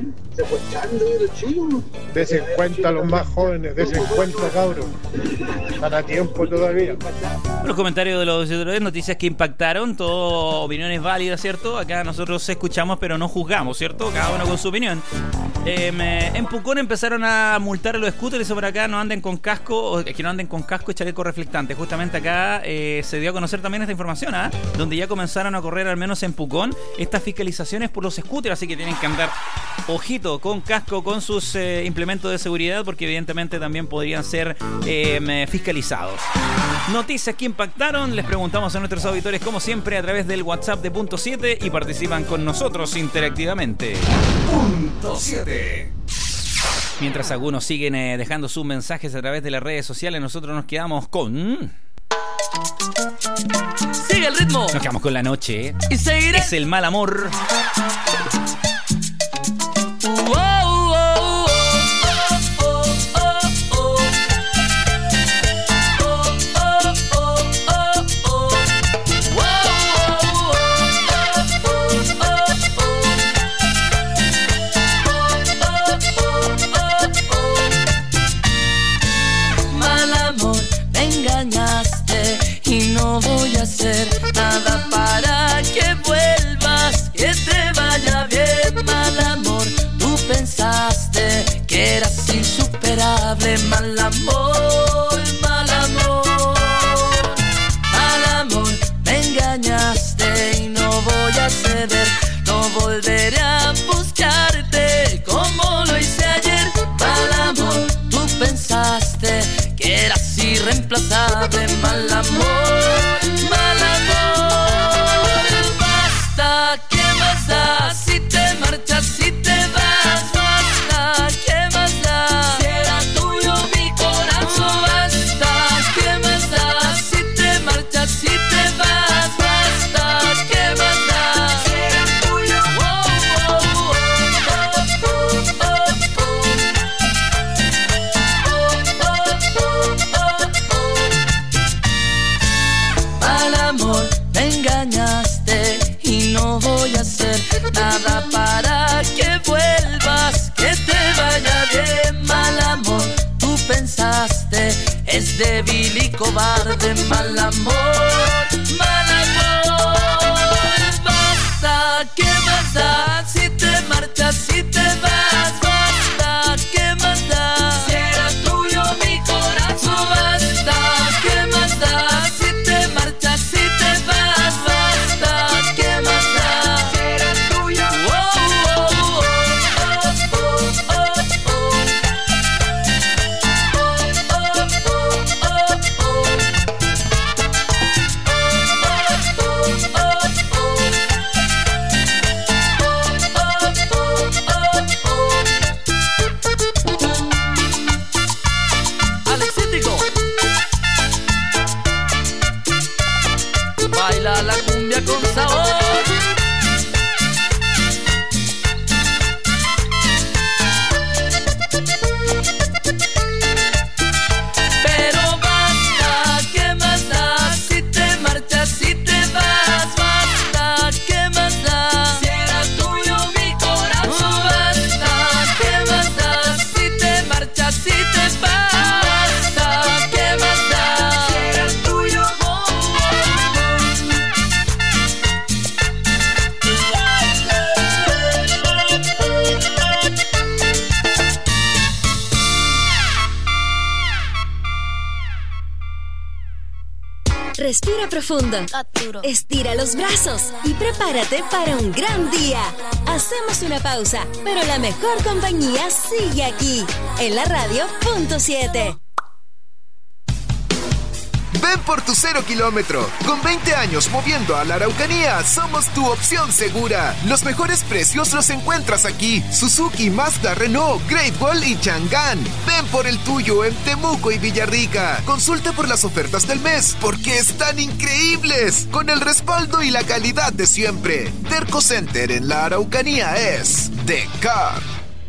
desen cuenta los más jóvenes, desen cuenta, cabros. Están a tiempo todavía. Los comentarios de los otros, noticias que impactaron, todo opiniones válidas, ¿cierto? Acá nosotros escuchamos pero no juzgamos, ¿cierto? Cada uno con su opinión. En Pucón empezaron a multar a los scooters, eso por acá, no anden con casco, que no anden con casco y chaleco reflectante. Justamente acá se dio a conocer también esta información, donde ya comenzaron a correr, al menos en Pucón, estas fiscalizaciones por los scooters, así que tienen que andar ojito, con casco, con sus implementos de seguridad, porque evidentemente también podrían ser fiscalizados. Noticias que impactaron, les preguntamos a nuestros auditores como siempre a través del WhatsApp de Punto 7 y participan con nosotros interactivamente. Punto 7. Mientras algunos siguen dejando sus mensajes a través de las redes sociales, nosotros nos quedamos con... Sigue el ritmo. Nos quedamos con la noche. Y seguiré. Es el mal amor. vuelva de mal amor, mal amor. Basta, ¿qué más da? Si te marchas, si te vas, basta, ¿qué más da? Si era tuyo mi corazón, basta, ¿qué más da? Si te marchas, si te vas, basta, ¿qué más da? Si era tuyo, Mal amor, me engañaste y no voy a hacer nada para que vuelvas, que te vaya bien. Mal amor, tú pensaste, es débil y cobarde. Mal amor, mal amor. Basta, ¿qué más da? Si te marchas, si te vas, basta, ¿qué más da? Si era tuyo mi corazón, basta, ¿qué más da? Si te marchas, si te vas, basta, ¿qué más da? Si era tuyo, Alexítico, baila la cumbia con sabor. Pero basta, ¿qué más da? Si te marchas, si te vas, basta, ¿qué más da? Si era tuyo mi corazón, basta, ¿qué más da? Si te marchas, si te vas, basta, ¿qué más da? Si era tuyo, Respira profundo, estira los brazos y prepárate para un gran día. Hacemos una pausa, pero la mejor compañía sigue aquí, en la radio .7. Ven por tu 0 kilómetro. Con 20 años moviendo a la Araucanía, somos tu opción segura. Los mejores precios los encuentras aquí. Suzuki, Mazda, Renault, Great Wall y Chang'an. Ven por el tuyo en Temuco y Villarrica. Consulta por las ofertas del mes, porque están increíbles. Con el respaldo y la calidad de siempre. Terco Center en la Araucanía es The Car.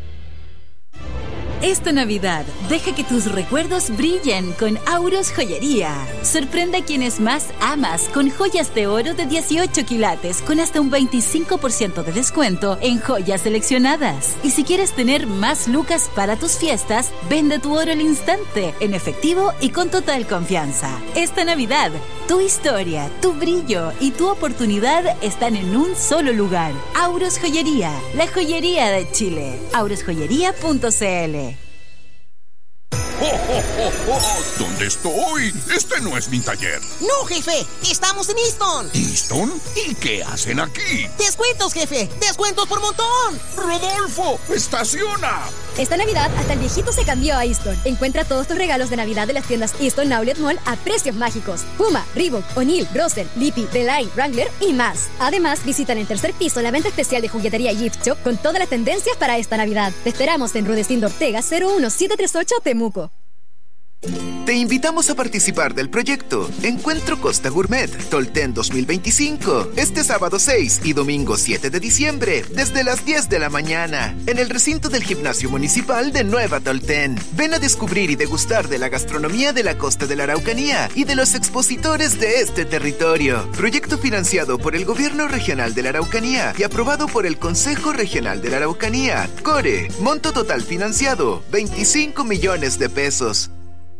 Esta Navidad, deja que tus recuerdos brillen con Auros Joyería. Sorprende a quienes más amas con joyas de oro de 18 quilates con hasta un 25% de descuento en joyas seleccionadas. Y si quieres tener más lucas para tus fiestas, vende tu oro al instante, en efectivo y con total confianza. Esta Navidad, tu historia, tu brillo y tu oportunidad están en un solo lugar. Auros Joyería, la joyería de Chile. aurosjoyería.cl. ¡Oh, oh, oh, oh! ¿Dónde estoy? Este no es mi taller. No, jefe, estamos en Easton. ¿Easton? ¿Y qué hacen aquí? Descuentos, jefe, descuentos por montón. ¡Rodolfo, estaciona! Esta Navidad hasta el viejito se cambió a Easton. Encuentra todos tus regalos de Navidad de las tiendas Easton Outlet Mall a precios mágicos. Puma, Reebok, O'Neill, Russell, Lippy, Belay, Wrangler y más. Además, visitan el tercer piso la venta especial de juguetería Gift Shop con todas las tendencias para esta Navidad. Te esperamos en Rudecindo Ortega 01738 Temuco. Te invitamos a participar del proyecto Encuentro Costa Gourmet Tolten 2025 este sábado 6 y domingo 7 de diciembre desde las 10 de la mañana en el recinto del Gimnasio Municipal de Nueva Tolten. Ven a descubrir y degustar de la gastronomía de la costa de la Araucanía y de los expositores de este territorio. Proyecto financiado por el Gobierno Regional de la Araucanía y aprobado por el Consejo Regional de la Araucanía. CORE, monto total financiado 25 millones de pesos.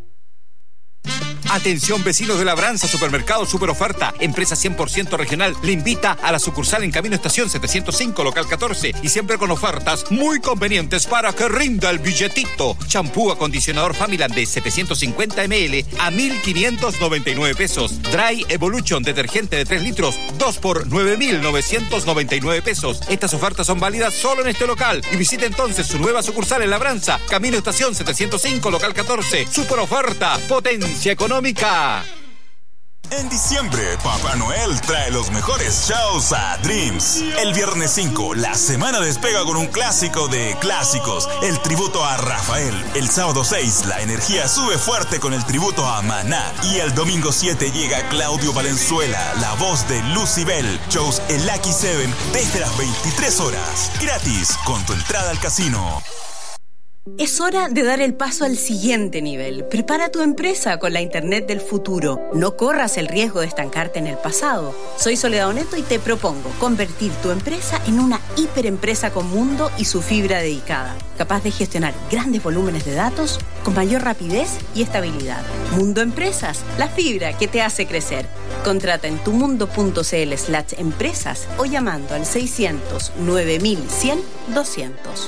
Atención vecinos de Labranza, Supermercado Super Oferta, empresa 100% regional, le invita a la sucursal en Camino Estación 705, local 14, y siempre con ofertas muy convenientes para que rinda el billetito. Champú acondicionador Familand de 750 ml a 1.599 pesos. Dry Evolution detergente de 3 litros, 2 por 9.999 pesos. Estas ofertas son válidas solo en este local y visite entonces su nueva sucursal en Labranza, Camino Estación 705, local 14. Super Oferta, potencia económica económica. En diciembre, Papá Noel trae los mejores shows a Dreams. El viernes 5, la semana despega con un clásico de clásicos, el tributo a Rafael. El sábado 6, la energía sube fuerte con el tributo a Maná. Y el domingo 7 llega Claudio Valenzuela, la voz de Lucibel. Shows en Lucky 7 desde las 23 horas. Gratis, con tu entrada al casino. Es hora de dar el paso al siguiente nivel. Prepara tu empresa con la Internet del futuro. No corras el riesgo de estancarte en el pasado. Soy Soledad Oneto y te propongo convertir tu empresa en una hiperempresa con mundo y su fibra dedicada, capaz de gestionar grandes volúmenes de datos con mayor rapidez y estabilidad. Mundo Empresas, la fibra que te hace crecer. Contrata en tumundo.cl/empresas o llamando al 600 9100 200.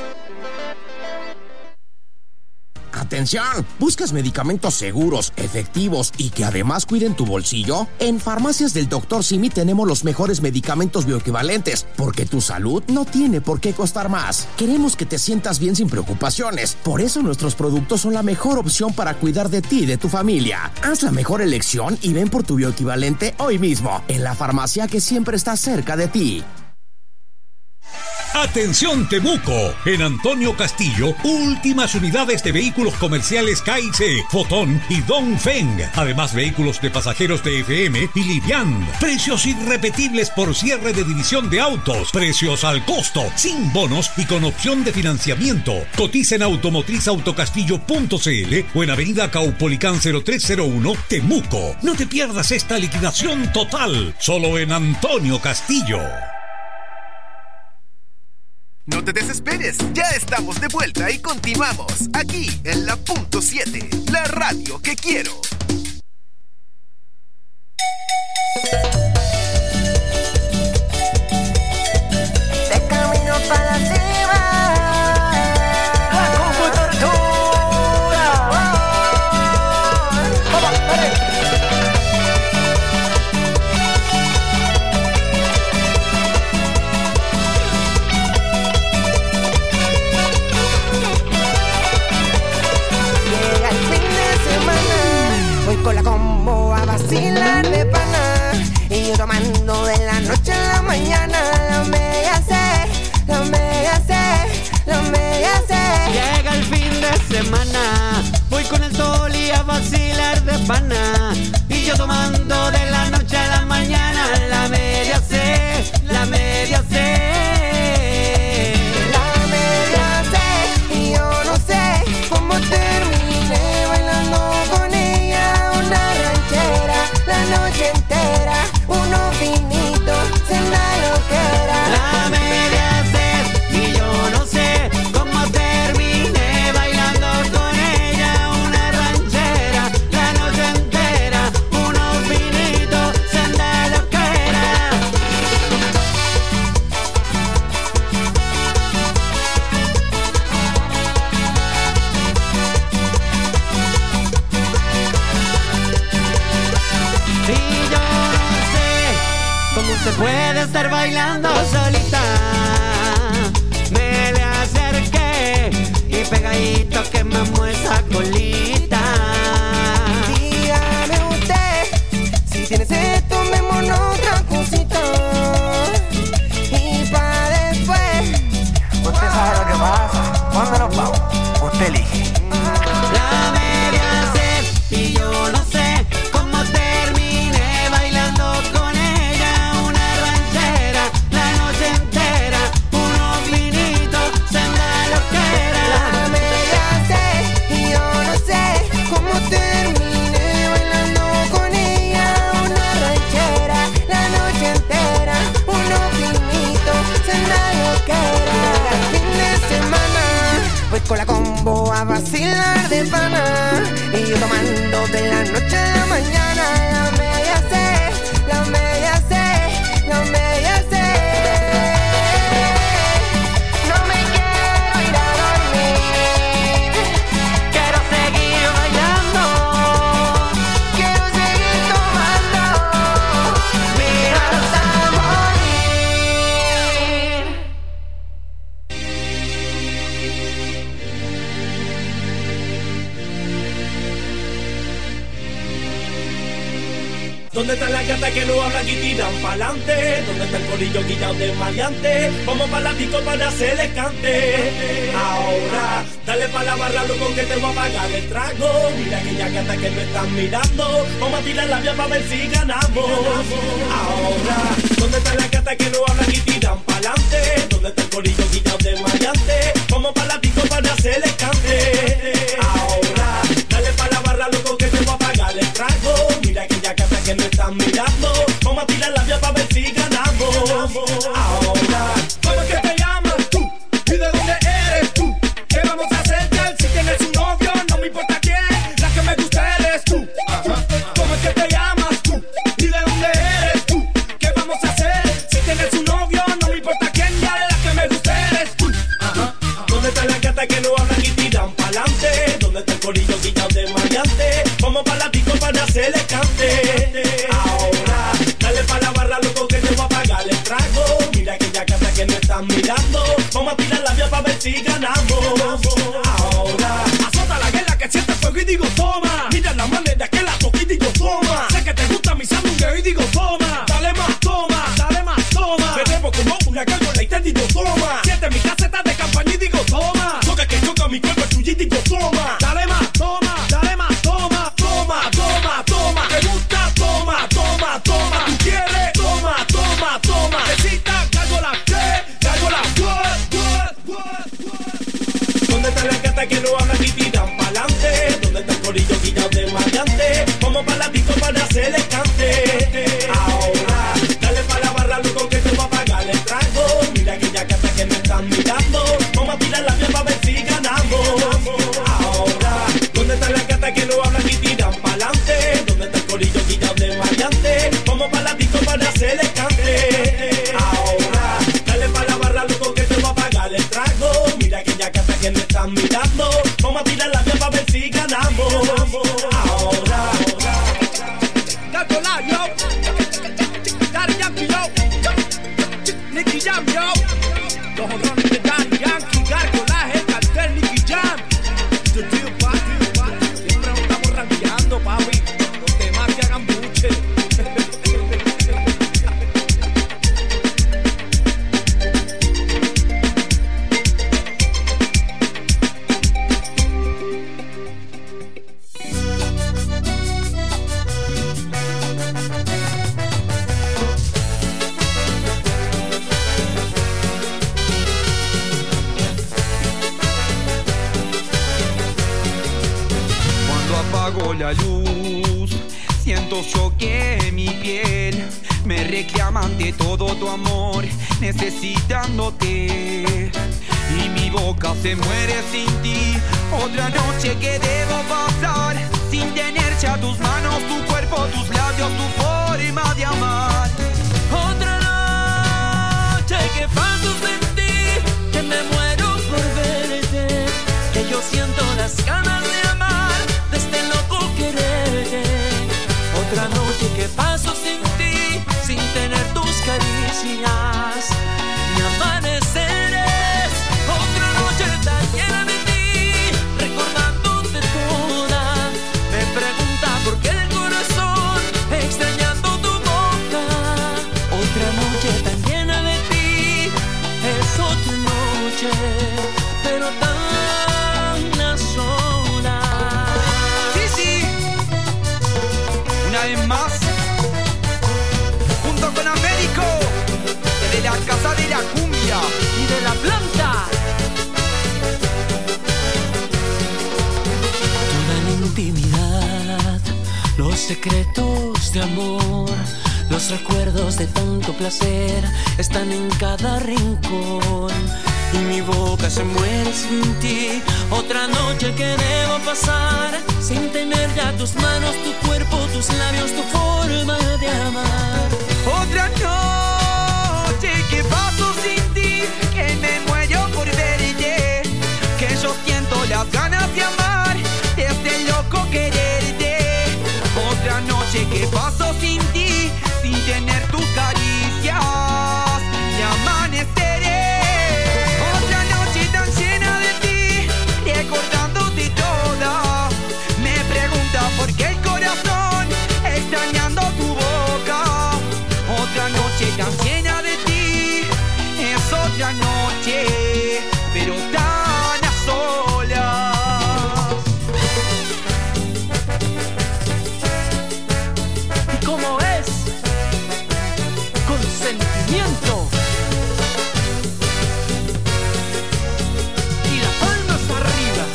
¡Atención! ¿Buscas medicamentos seguros, efectivos y que además cuiden tu bolsillo? En Farmacias del Dr. Simi tenemos los mejores medicamentos bioequivalentes, porque tu salud no tiene por qué costar más. Queremos que te sientas bien sin preocupaciones. Por eso nuestros productos son la mejor opción para cuidar de ti y de tu familia. Haz la mejor elección y ven por tu bioequivalente hoy mismo, en la farmacia que siempre está cerca de ti. Atención Temuco, en Antonio Castillo, últimas unidades de vehículos comerciales KIC, Fotón y Dongfeng. Además vehículos de pasajeros de FM y Livian. Precios irrepetibles por cierre de división de autos. Precios al costo, sin bonos y con opción de financiamiento. Cotiza en automotrizautocastillo.cl o en Avenida Caupolicán 0301, Temuco. No te pierdas esta liquidación total, solo en Antonio Castillo. No te desesperes, ya estamos de vuelta y continuamos aquí en la Punto 7, la radio que quiero. De camino para la cima, con cultura. Vamos, dale. Con la combo a vacilar de pana y yo tomando de la noche a la mañana. La media C, la media C, la media C. Llega el fin de semana, voy con el Toli a vacilar de pana y yo tomando de la noche a la mañana. La media C, la media C. La media C, y yo no sé cómo terminé bailando con ella una ranchera la noche entera, unos vinitos, cena loquera. La media C, y yo no sé cómo terminé bailando con ella una ranchera la noche entera, unos vinitos, cena loquera. Y yo no sé cómo se puede estar bailando solita. Me le acerqué y pegadito quemamos esa colita. Dígame usted, si tienes esto, tomémonos otra cosita. Y pa' después, usted sabe lo que pasa. ¿Cuándo nos vamos? Usted elige. La media C, y yo no sé cómo terminé bailando con ella una ranchera la noche entera, unos vinitos, senda loquera. La media C, y yo no sé cómo terminé bailando con ella una ranchera la noche entera, unos vinitos, cena loquera. El fin de semana voy con la combo a vacilar de pana y yo tomando de la noche a la mañana. La media C, la media C, la media C. No me quiero ir a dormir, Quiero seguir bailando, quiero seguir tomando, mira hasta morir. ¿Dónde están las gatas que no hablan y tiran pa'lante? ¿Dónde está el corillo guillado de maleante? Vamos pa' la disco para hacerle cante. Ahora, dale pa' la barra, loco, que te voy a pagar el trago. Mira aquellas gatas que no están mirando. Vamos a tirar la vía pa' ver si ganamos. Ahora, ¿dónde están las gatas que no hablan y tiran pa'lante? ¿Dónde está el corillo guillado de maleante? Vamos pa' la disco para hacerle cante. Ahora, dale pa' la barra, loco, que te voy a pagar el trago. Mira aquellas gatas que no están mirando. Vamos a tirar la vía pa' ver si ganamos. Ahora, ¿cómo es que te llamas tú? ¿Y de dónde eres tú? ¿Qué vamos a hacer, girl? Si tienes un novio, no me importa quién. La que me gusta eres tú. ¿Cómo es que te llamas tú? ¿Y de dónde eres tú? ¿Qué vamos a hacer? Si tienes un novio, no me importa quién. Ya la que me gusta eres tú. ¿Dónde están las gatas que no hablan y tiran pa'lante? ¿Dónde está el corillo guillado de maleante? Vamos pa' la disco para hacerle cante. Ahora, dale pa' la barra, loco, que te voy a pagar el trago. Mira aquella casa que no están mirando. Vamos a tirar la vía pa' ver si ganamos. Ahora, azota la guerra que siente fuego y digo toma. Mira la manera que la toque y digo toma. Sé que te gusta mi sándwich y digo toma. Dale más, toma, dale más, toma. Me debo como una gárgola y te digo toma. Siente mi caseta de campaña y digo toma. Choca que choca mi cuerpo tuyo y digo toma. Dale más, toma, dale más, toma. Toma, toma, toma. Te gusta, toma, toma, toma. Tú quieres, toma, toma, toma. Necesitas gárgola, ¿qué? Gárgola, ¿dónde están las gatas que no hablan y tiran pa'lante? ¿Dónde está el corillo guillado de maleante? Vamos pa' la disco para hacerle cante. Ahora, dale pa' la barra, loco, que te voy a pagar el trago. Mira aquellas gatas que me están mirando. Vamos a tirar la vía pa' ver si ganamos. Ahora, ¿dónde están las gatas que no hablan y tiran pa'lante? ¿Dónde está el corillo guillado de maleante? Vamos pa' la disco para hacerle cante. Ahora, dale pa' la barra, loco, que te voy a pagar el trago. Mira aquellas gatas que me están mirando. Vamos a tirar la vía pa' ver si ganamos. Ahora, Gárgola, yo. Daddy Yankee, yo. Nicky Jam, yo. Los honrones de Daddy Yankee. Gárgola, el cartel, Nicky Jam. The deal, papi. Siempre nos estamos ranqueando, papi. Los demás que hagan buche. Apago la luz, siento choque en mi piel. Me reclaman de todo tu amor, necesitándote. Y mi boca se muere sin ti. Otra noche que debo pasar sin tener ya tus manos, tu cuerpo, tus labios, tu forma de amar. Otra noche que paso sin ti, que me muero por verte, que yo siento las ganas de amar, de este loco quererte. Otra noche que paso sin ti, sin tener tus caricias ni amaneceres. Otra noche tan llena de ti, recordándote toda. Me pregunta por qué el corazón extrañando tu boca. Otra noche tan llena de ti, es otra noche, pero tan a solas. Sí, una vez más, junto con Américo, de la Casa de la Cumbia y de la Planta. Toda la intimidad, los secretos de amor, los recuerdos de tanto placer están en cada rincón. Y mi boca se muere sin ti. Otra noche que debo pasar sin tener ya tus manos, tu cuerpo, tus labios, tu forma de amar. Otra noche que paso sin ti, que me muero por verte, que yo siento las ganas de amar, de este loco quererte. Otra noche que paso sin ti, sin tener tus caricias y amaneceres. Otra noche tan llena de ti, recordándote toda. Me pregunta por qué el corazón extrañando tu voz. noche, pero tan a solas. ¿Y cómo es? Con sentimiento. Y las palmas arriba.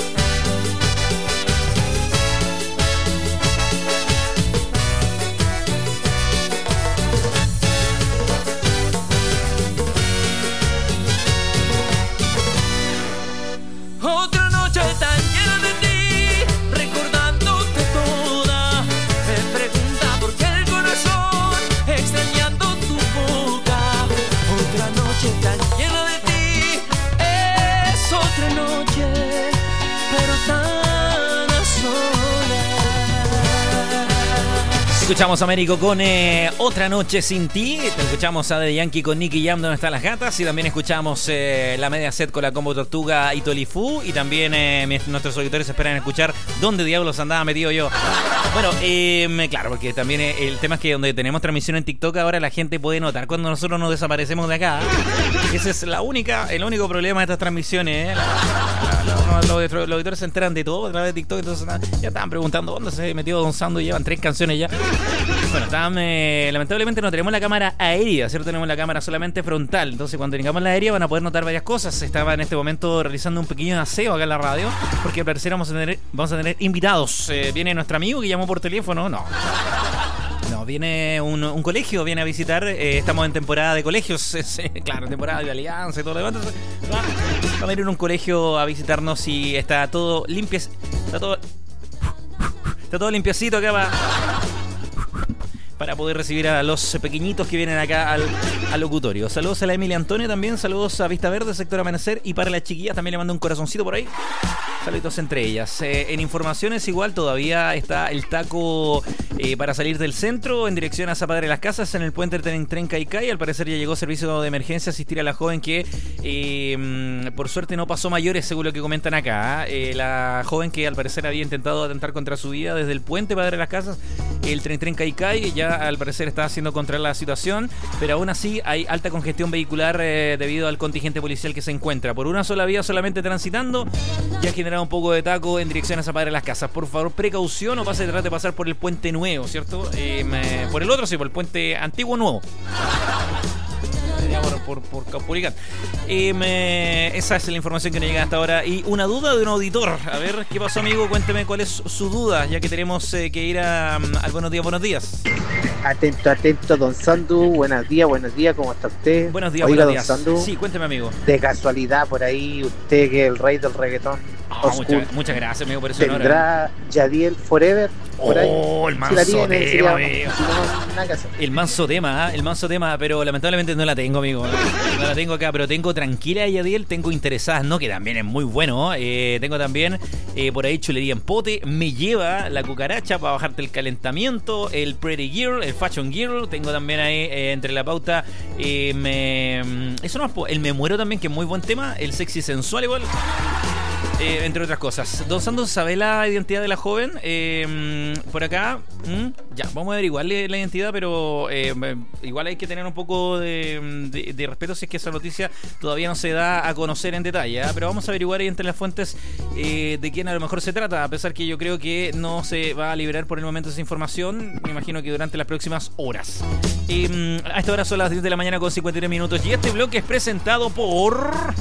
Otra noche tan llena de ti, recordándote toda. Me pregunta por qué el corazón, extrañando tu boca. Otra noche tan llena de ti, es otra noche, pero tan a solas. Escuchamos a Américo con Otra Noche Sin Ti. Escuchamos a The Yankee con Nicky Jam, ¿Dónde están las gatas? Y también escuchamos la media set con la Combo Tortuga y Tolifú. Y también nuestros auditores esperan escuchar ¿Dónde diablos andaba metido yo? Bueno, claro, porque también el tema es que donde tenemos transmisión en TikTok ahora la gente puede notar cuando nosotros nos desaparecemos de acá. Ese es el único problema de estas transmisiones. Los auditores se enteran de todo a través de TikTok, entonces ya estaban preguntando dónde se metió Don Sando. Llevan 3 canciones ya. Bueno, lamentablemente no tenemos la cámara aérea, ¿cierto? Tenemos la cámara solamente frontal. Entonces cuando tengamos la aérea van a poder notar varias cosas. Estaba en este momento realizando un pequeño aseo acá en la radio, porque al parecer vamos a tener invitados. Viene nuestro amigo que llamó por teléfono. No, viene un colegio, viene a visitar. Estamos en temporada de colegios, claro, temporada de alianza y todo lo demás. Entonces, va a venir un colegio a visitarnos y está todo limpio. Está todo limpiecito acá para poder recibir a los pequeñitos que vienen acá al locutorio. Saludos a la Emilia Antonio también, saludos a Vista Verde, Sector Amanecer, y para las chiquillas también le mando un corazoncito por ahí. Saluditos entre ellas. En informaciones igual todavía está el taco para salir del centro en dirección a Zapadre de las Casas en el puente Tren Caicay. Al parecer ya llegó servicio de emergencia a asistir a la joven que por suerte no pasó mayores, según lo que comentan acá. La joven que al parecer había intentado atentar contra su vida desde el puente Padre de las Casas, el Tren Caicay, ya al parecer está haciendo controlar la situación, pero aún así hay alta congestión vehicular debido al contingente policial que se encuentra por una sola vía solamente transitando. Ya ha generado un poco de taco en dirección a Zapadre de las Casas. Por favor, precaución, no trate de pasar por el puente nuevo, ¿cierto? Por el otro sí, por el puente antiguo nuevo. Por Caupolicán. Esa es la información que nos llega hasta ahora. Y una duda de un auditor. A ver, ¿qué pasó, amigo? Cuénteme cuál es su duda, ya que tenemos que ir al buenos días. Atento, don Sandu. Buenos días, ¿cómo está usted? Buenos días, Oiga, buenos días. Don Sandu, sí, cuénteme, amigo. De casualidad, por ahí, usted que es el rey del reggaetón. Muchas gracias, amigo, por eso. ¿Tendrá Yadiel Forever? Por ahí. El manso tema, amigo. El manso tema, pero lamentablemente no la tengo, amigo. No la tengo acá, pero tengo Tranquila de Yadiel, tengo Interesadas, ¿no? Que también es muy bueno. Tengo también por ahí Chulería en Pote, Me Lleva, La Cucaracha para bajarte el calentamiento, el Pretty Girl, el Fashion Girl. Tengo también ahí entre la pauta eso no, el Me Muero también, que es muy buen tema, el Sexy Sensual igual. Entre otras cosas. Don Santos, ¿sabe la identidad de la joven? Por acá, ya, vamos a averiguarle la identidad, pero igual hay que tener un poco de respeto si es que esa noticia todavía no se da a conocer en detalle, ¿eh? Pero vamos a averiguar ahí entre las fuentes de quién a lo mejor se trata, a pesar que yo creo que no se va a liberar por el momento esa información. Me imagino que durante las próximas horas. A esta hora son las 10 de la mañana con 53 minutos y este bloque es presentado por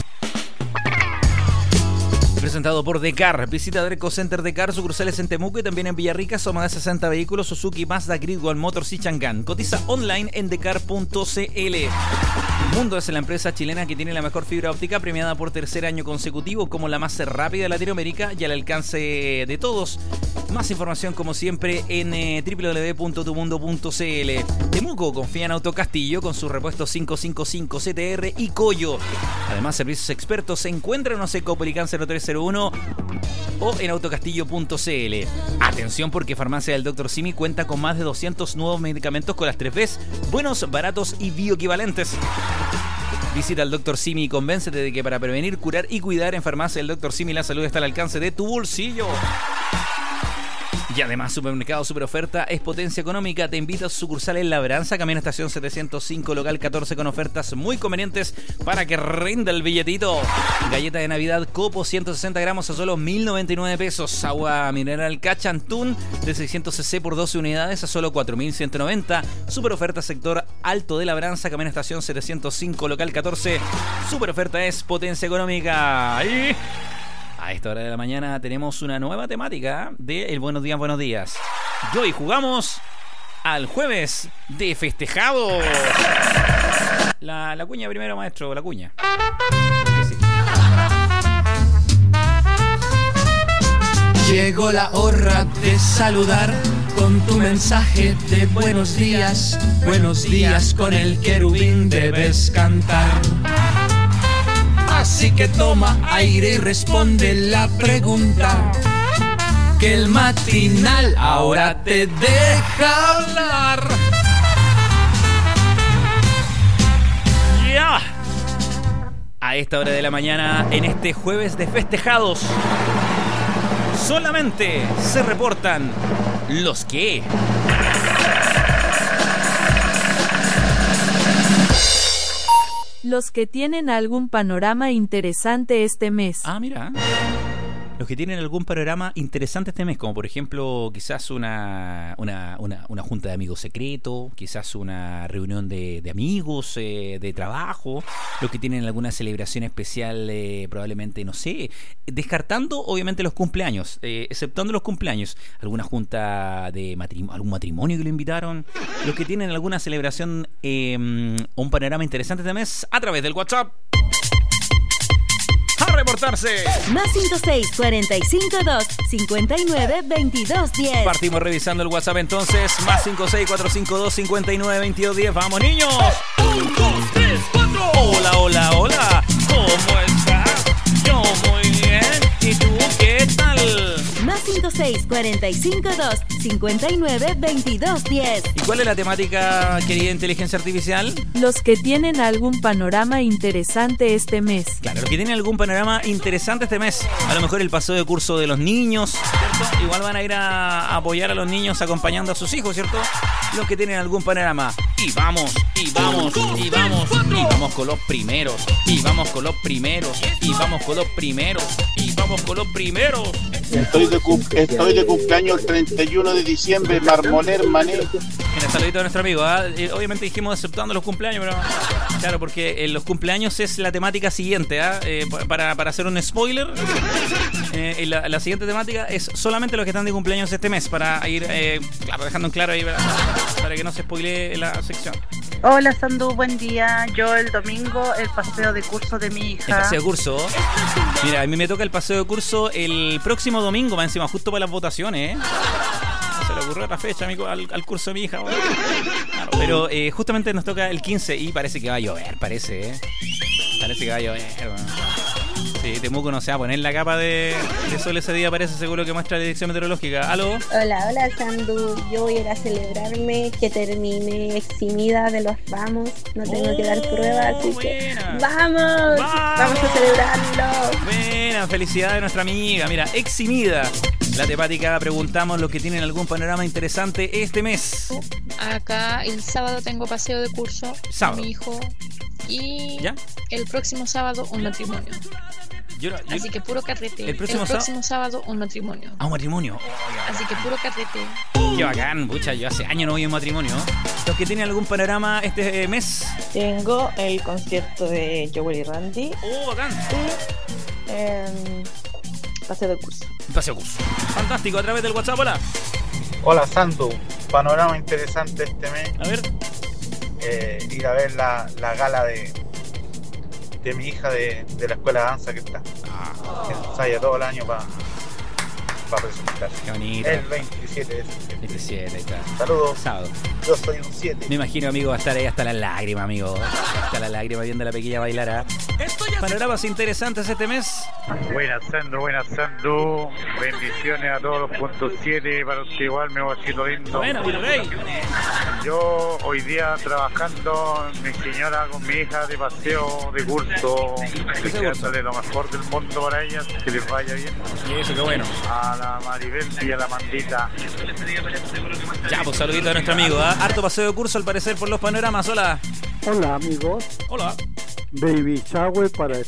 Decar. Visita Derco Center Decar, sucursales en Temuco y también en Villarrica. Son más de 60 vehículos Suzuki, Mazda, Gridwall, Motors y Chang'an. Cotiza online en decar.cl. Mundo es la empresa chilena que tiene la mejor fibra óptica, premiada por tercer año consecutivo como la más rápida de Latinoamérica y al alcance de todos. Más información como siempre en www.tumundo.cl. Temuco confía en Autocastillo con sus repuestos 555 CTR y Coyo. Además, servicios expertos se encuentran en Caupolicán 0301 o en autocastillo.cl. Atención, porque Farmacia del Dr. Simi cuenta con más de 200 nuevos medicamentos con las 3 Bs, buenos, baratos y bioequivalentes. Visita al Dr. Simi y convéncete de que para prevenir, curar y cuidar en Farmacia del Dr. Simi la salud está al alcance de tu bolsillo. Y además, Supermercado Superoferta es potencia económica. Te invita a su sucursal en Labranza, camino a estación 705, local 14, con ofertas muy convenientes para que rinda el billetito. Galleta de Navidad Copo, 160 gramos a solo 1.099 pesos. Agua mineral Cachantún de 600 cc por 12 unidades a solo 4.190. Superoferta sector Alto de Labranza, camino a estación 705, local 14. Superoferta es potencia económica. Y a esta hora de la mañana tenemos una nueva temática de El Buenos Días, Buenos Días. Y hoy jugamos al jueves de festejados. La cuña primero, maestro, la cuña. Sí. Llegó la hora de saludar con tu mensaje de buenos días con el querubín debes cantar. Así que toma aire y responde la pregunta, que el matinal ahora te deja hablar. ¡Ya! A esta hora de la mañana, en este jueves de festejados, solamente se reportan los que... Los que tienen algún panorama interesante este mes. Ah, mira. Los que tienen algún panorama interesante este mes, como por ejemplo quizás una junta de amigos secreto, quizás una reunión de amigos, de trabajo, los que tienen alguna celebración especial, probablemente, no sé, descartando obviamente los cumpleaños, exceptuando los cumpleaños, alguna junta de algún matrimonio que lo invitaron, los que tienen alguna celebración, un panorama interesante este mes, a través del WhatsApp. A reportarse. Más 56452-592210. Partimos revisando el WhatsApp entonces. Más 56452-592210. ¡Vamos, niños! 1, 2, 3, 4. Hola, hola, hola. ¿Cómo estás? Yo muy bien. ¿Y tú qué tal? Más 56452-592210. ¿Y cuál es la temática, querida inteligencia artificial? Los que tienen algún panorama interesante este mes. Claro, los que tienen algún panorama interesante este mes. A lo mejor el paseo de curso de los niños, ¿cierto? Igual van a ir a apoyar a los niños acompañando a sus hijos, ¿cierto? Los que tienen algún panorama. Y vamos, y vamos, y vamos. Y vamos con los primeros. Y vamos con los primeros. Y vamos con los primeros. Y vamos con los primeros. Estoy de cumpleaños el 31 de diciembre, Marmoner Mané. Mira, saludito a nuestro amigo, ¿eh? Obviamente dijimos aceptando los cumpleaños, pero claro, porque los cumpleaños es la temática siguiente, para hacer un spoiler, la siguiente temática es solamente los que están de cumpleaños este mes, para ir claro, dejando en claro ahí para que no se spoilee la sección. Hola Sandu, buen día. Yo el domingo el paseo de curso de mi hija. El paseo de curso. Mira, a mí me toca el paseo de curso el próximo domingo, más encima, justo para las votaciones, No se le ocurrió otra fecha al curso de mi hija, Claro, pero justamente nos toca el 15 y parece que va a llover, parece que va a llover, Sí, Temuco no se va a poner la capa de sol ese día, parece, seguro que muestra la dirección meteorológica. ¿Aló? Hola, Sandu. Yo voy a ir a celebrarme que termine eximida de los ramos. No tengo que dar pruebas, así que ¡vamos! ¡Vamos a celebrarlo! Buena, felicidades a nuestra amiga. Mira, eximida. La temática, preguntamos los que tienen algún panorama interesante este mes. Acá el sábado tengo paseo de curso con mi hijo. Y ¿ya? El próximo sábado un matrimonio. Así que puro carrete. El próximo sábado un matrimonio. Ah, un matrimonio. Así que puro carrete. Qué bacán, pucha, yo hace años no voy a un matrimonio. Los que tienen algún panorama este mes. Tengo el concierto de Joel y Randy. Oh, bacán. Y paseo de curso. Paseo de curso. Fantástico, a través del WhatsApp, hola. Hola Sandu, panorama interesante este mes. A ver. Ir a ver la gala de mi hija de la escuela de danza que está. Que ensaya todo el año para presentarse. Qué bonito. El 27 de septiembre. 27, ahí está. Saludos. Sábado. Yo soy un 7. Me imagino, amigo, va a estar ahí hasta las lágrimas, amigo. Hasta las lágrimas viendo a la pequeña bailar. Panoramas interesantes este mes. Buenas, Sandu. Bendiciones a todos los puntos 7. Para usted igual, me voy lindo. Bueno, Virrey. Yo hoy día trabajando, mi señora con mi hija de paseo, de curso, deseándole lo mejor del mundo para ellas, que les vaya bien. Y eso, qué bueno. A la Maribel y a la Mandita. Ya, pues saludito a nuestro amigo, ¿eh? Harto paseo de curso al parecer por los panoramas. Hola. Hola amigos. Hola. Baby shower para